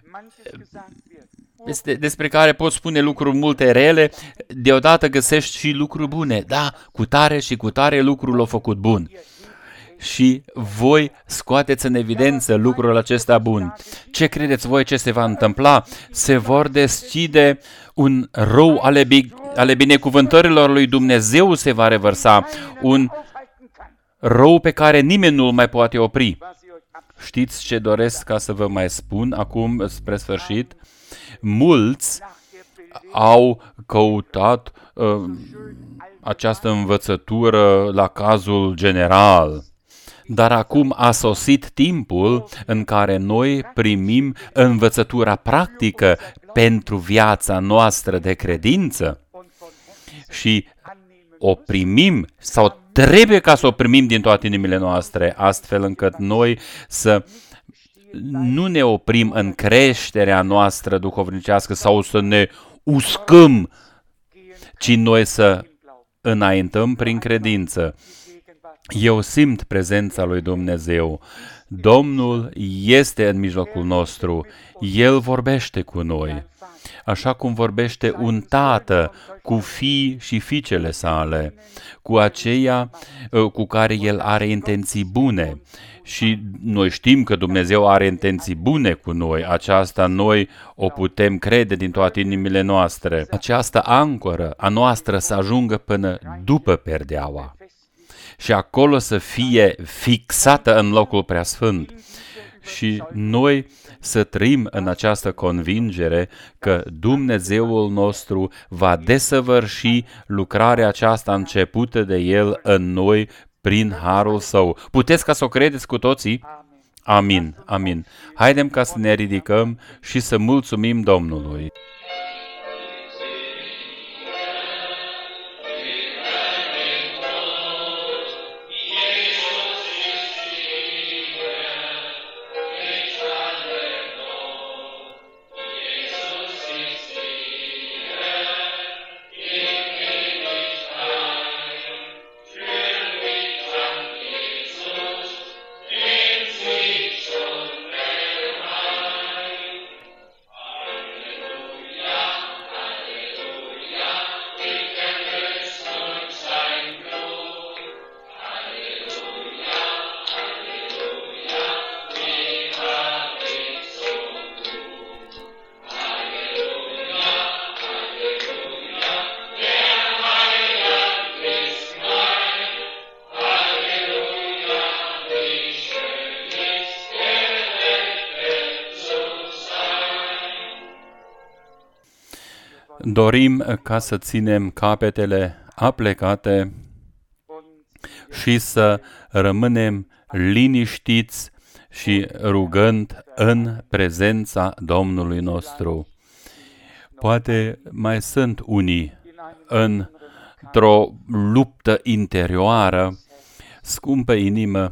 despre care poți spune lucruri multe rele, deodată găsești și lucruri bune. Da, cu tare și cu tare lucrul l-a făcut bun. Și voi scoateți în evidență lucrul acesta bun. Ce credeți voi ce se va întâmpla? Se vor deschide un râu ale, bi- ale binecuvântărilor lui Dumnezeu se va revărsa, un râu pe care nimeni nu-l mai poate opri. Știți ce doresc ca să vă mai spun acum spre sfârșit? Mulți au căutat uh, această învățătură la cazul general. Dar acum a sosit timpul în care noi primim învățătura practică pentru viața noastră de credință și o primim sau trebuie ca să o primim din toate inimile noastre, astfel încât noi să nu ne oprim în creșterea noastră duhovnicească sau să ne uscăm, ci noi să înaintăm prin credință. Eu simt prezența lui Dumnezeu. Domnul este în mijlocul nostru. El vorbește cu noi, așa cum vorbește un tată cu fii și fiicele sale, cu aceia cu care el are intenții bune. Și noi știm că Dumnezeu are intenții bune cu noi. Aceasta noi o putem crede din toate inimile noastre. Această ancoră a noastră să ajungă până după perdeaua și acolo să fie fixată în locul preasfânt. Și noi să trăim în această convingere că Dumnezeul nostru va desăvârși lucrarea aceasta începută de El în noi prin harul Său. Puteți ca să o credeți cu toții? Amin, amin. Haidem ca să ne ridicăm și să mulțumim Domnului. Dorim ca să ținem capetele aplecate și să rămânem liniștiți și rugând în prezența Domnului nostru. Poate mai sunt unii într-o luptă interioară, scumpă inimă,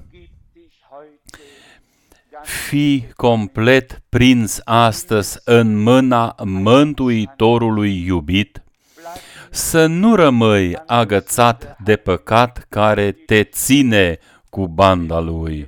fii complet prins astăzi în mâna Mântuitorului iubit, să nu rămâi agățat de păcat care te ține cu banda lui.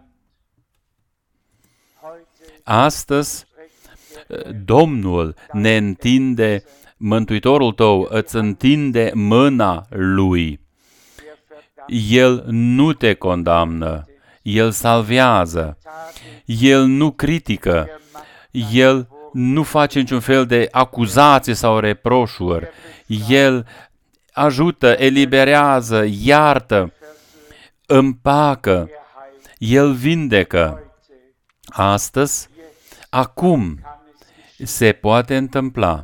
Astăzi, Domnul ne întinde, Mântuitorul tău îți întinde mâna lui. El nu te condamnă, El salvează, El nu critică, El nu face niciun fel de acuzații sau reproșuri, El ajută, eliberează, iartă, împacă, El vindecă. Astăzi, acum, se poate întâmpla.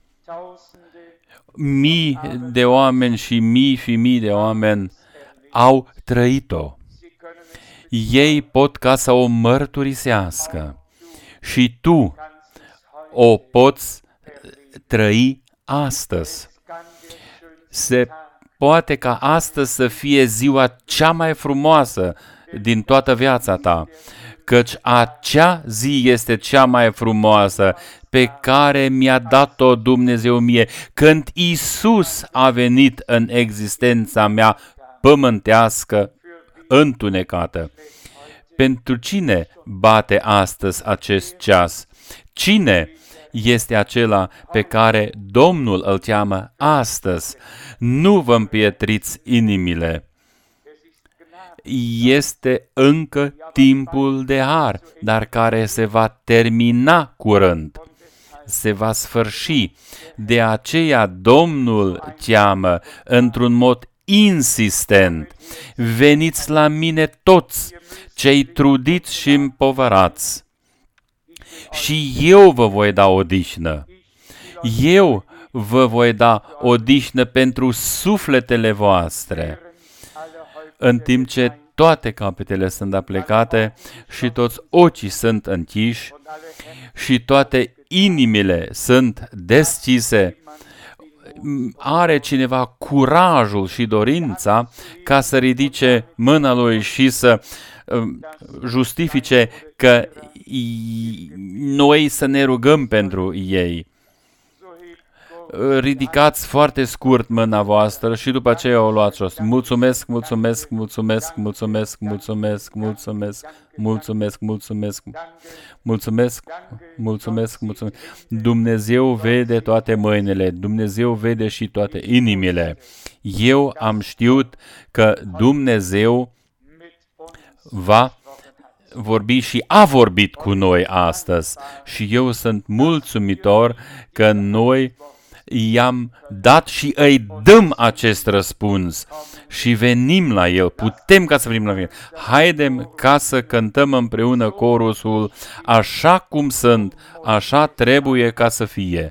Mii de oameni și mii și mii de oameni au trăit-o. Ei pot ca să o mărturisească și tu o poți trăi astăzi. Se poate ca astăzi să fie ziua cea mai frumoasă din toată viața ta, căci acea zi este cea mai frumoasă pe care mi-a dat-o Dumnezeu mie, când Iisus a venit în existența mea pământească, întunecată. Pentru cine bate astăzi acest ceas? Cine este acela pe care Domnul îl cheamă astăzi? Nu vă împietriți inimile. Este încă timpul de har, dar care se va termina curând. Se va sfârși. De aceea Domnul cheamă într-un mod insistent: veniți la mine toți cei trudiți și împovărați, și eu vă voi da odihnă. Eu vă voi da odihnă pentru sufletele voastre. În timp ce toate capetele sunt aplecate și toți ochii sunt închiși și toate inimile sunt deschise, are cineva curajul și dorința ca să ridice mâna lui și să justifice că noi să ne rugăm pentru ei? Ridicați foarte scurt mâna voastră și după aceea o luați jos. Mulțumesc, mulțumesc, mulțumesc, mulțumesc, mulțumesc, mulțumesc, mulțumesc, mulțumesc, mulțumesc, mulțumesc, mulțumesc. Dumnezeu vede toate mâinile, Dumnezeu vede și toate inimile. Eu am știut că Dumnezeu va vorbi și a vorbit cu noi astăzi și eu sunt mulțumitor că noi i-am dat și îi dăm acest răspuns și venim la el, putem ca să venim la el. Haidem ca să cântăm împreună corusul: așa cum sunt, așa trebuie ca să fie.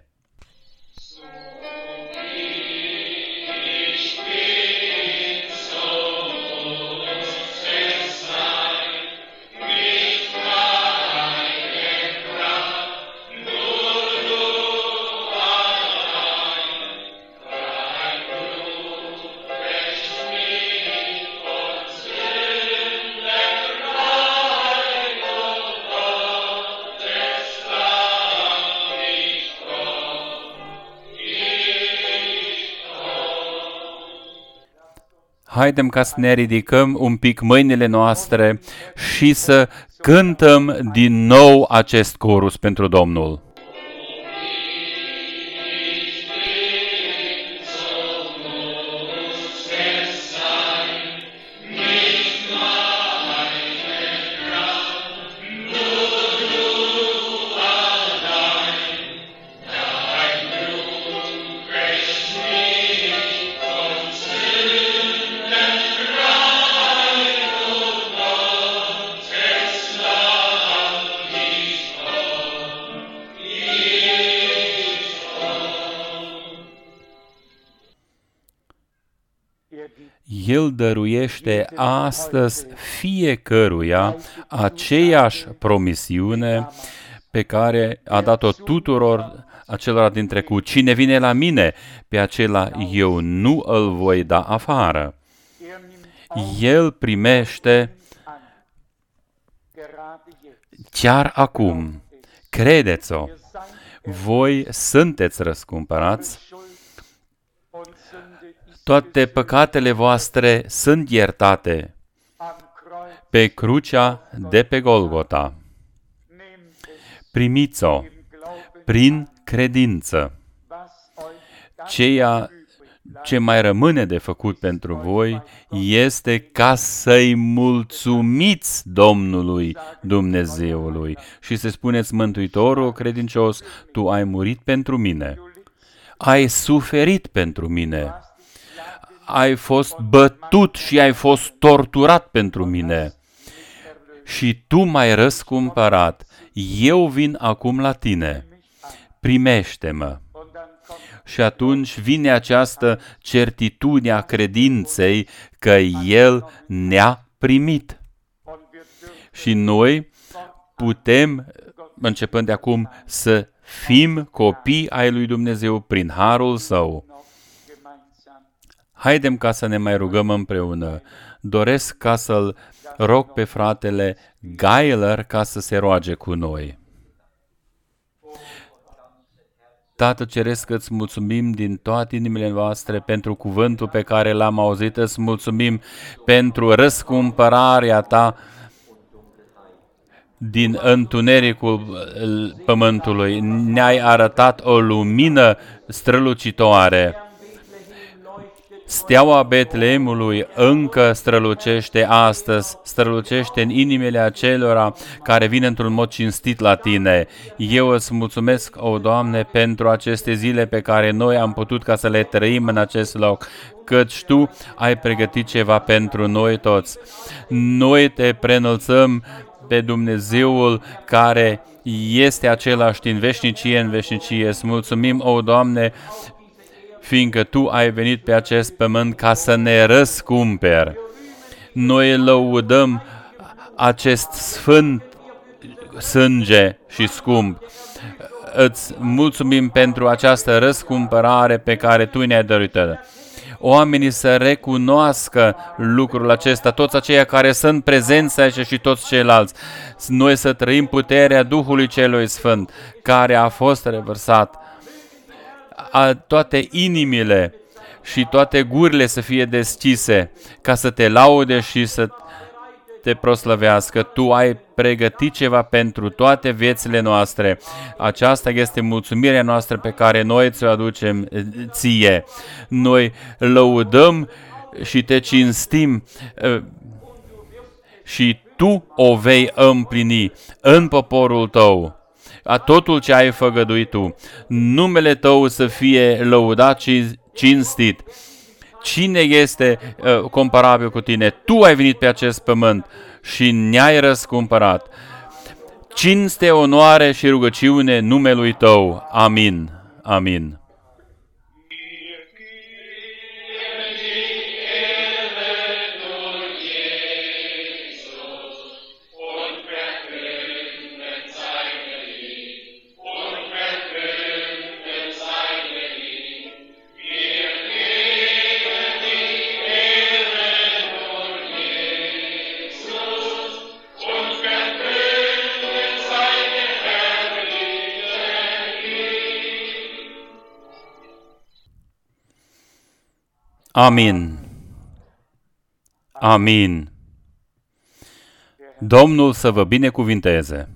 Haidem ca să ne ridicăm un pic mâinile noastre și să cântăm din nou acest corus pentru Domnul. El dăruiește astăzi fiecăruia aceeași promisiune pe care a dat-o tuturor acelora din trecut. Cine vine la mine, pe acela eu nu îl voi da afară. El primește chiar acum. Credeți-o, voi sunteți răscumpărați. Toate păcatele voastre sunt iertate pe crucea de pe Golgota. Primiți-o prin credință. Ceea Ce mai rămâne de făcut pentru voi este ca să-i mulțumiți Domnului Dumnezeului și să spuneți: Mântuitorul credincios, Tu ai murit pentru mine, ai suferit pentru mine, ai fost bătut și ai fost torturat pentru mine și Tu m-ai răscumpărat. Eu vin acum la Tine, primește-mă. Și atunci vine această certitudine a credinței că El ne-a primit. Și noi putem, începând de acum, să fim copii ai lui Dumnezeu prin harul Său. Haidem ca să ne mai rugăm împreună. Doresc ca să-l rog pe fratele Gailer ca să se roage cu noi. Tată Ceresc, îți mulțumim din toate inimile noastre pentru cuvântul pe care l-am auzit, îți mulțumim pentru răscumpărarea Ta din întunericul pământului. Ne-ai arătat o lumină strălucitoare. Steaua Betleemului încă strălucește astăzi, strălucește în inimile acelora care vin într-un mod cinstit la Tine. Eu îți mulțumesc, o Doamne, pentru aceste zile pe care noi am putut ca să le trăim în acest loc, căci Tu ai pregătit ceva pentru noi toți. Noi Te preînălțăm pe Dumnezeul care este același din veșnicie în veșnicie. Îți mulțumim, o Doamne, fiindcă Tu ai venit pe acest pământ ca să ne răscumperi. Noi lăudăm acest sfânt sânge și scump. Îți mulțumim pentru această răscumpărare pe care Tu ne-ai dăruit-o. Oamenii să recunoască lucrul acesta, toți aceia care sunt prezenți aici și toți ceilalți. Noi să trăim puterea Duhului Celui Sfânt, care a fost revărsat. A toate inimile și toate gurile să fie deschise ca să Te laude și să Te proslăvească. Tu ai pregătit ceva pentru toate viețile noastre. Aceasta este mulțumirea noastră pe care noi ți-o aducem Ție. Noi lăudăm și Te cinstim și Tu o vei împlini în poporul Tău. A totul ce ai făgăduit Tu. Numele Tău să fie lăudat și cinstit. Cine este uh, comparabil cu Tine? Tu ai venit pe acest pământ și ne-ai răscumpărat. Cinste, onoare și rugăciune numelui Tău. Amin. Amin. Amin. Amin. Domnul să vă binecuvinteze.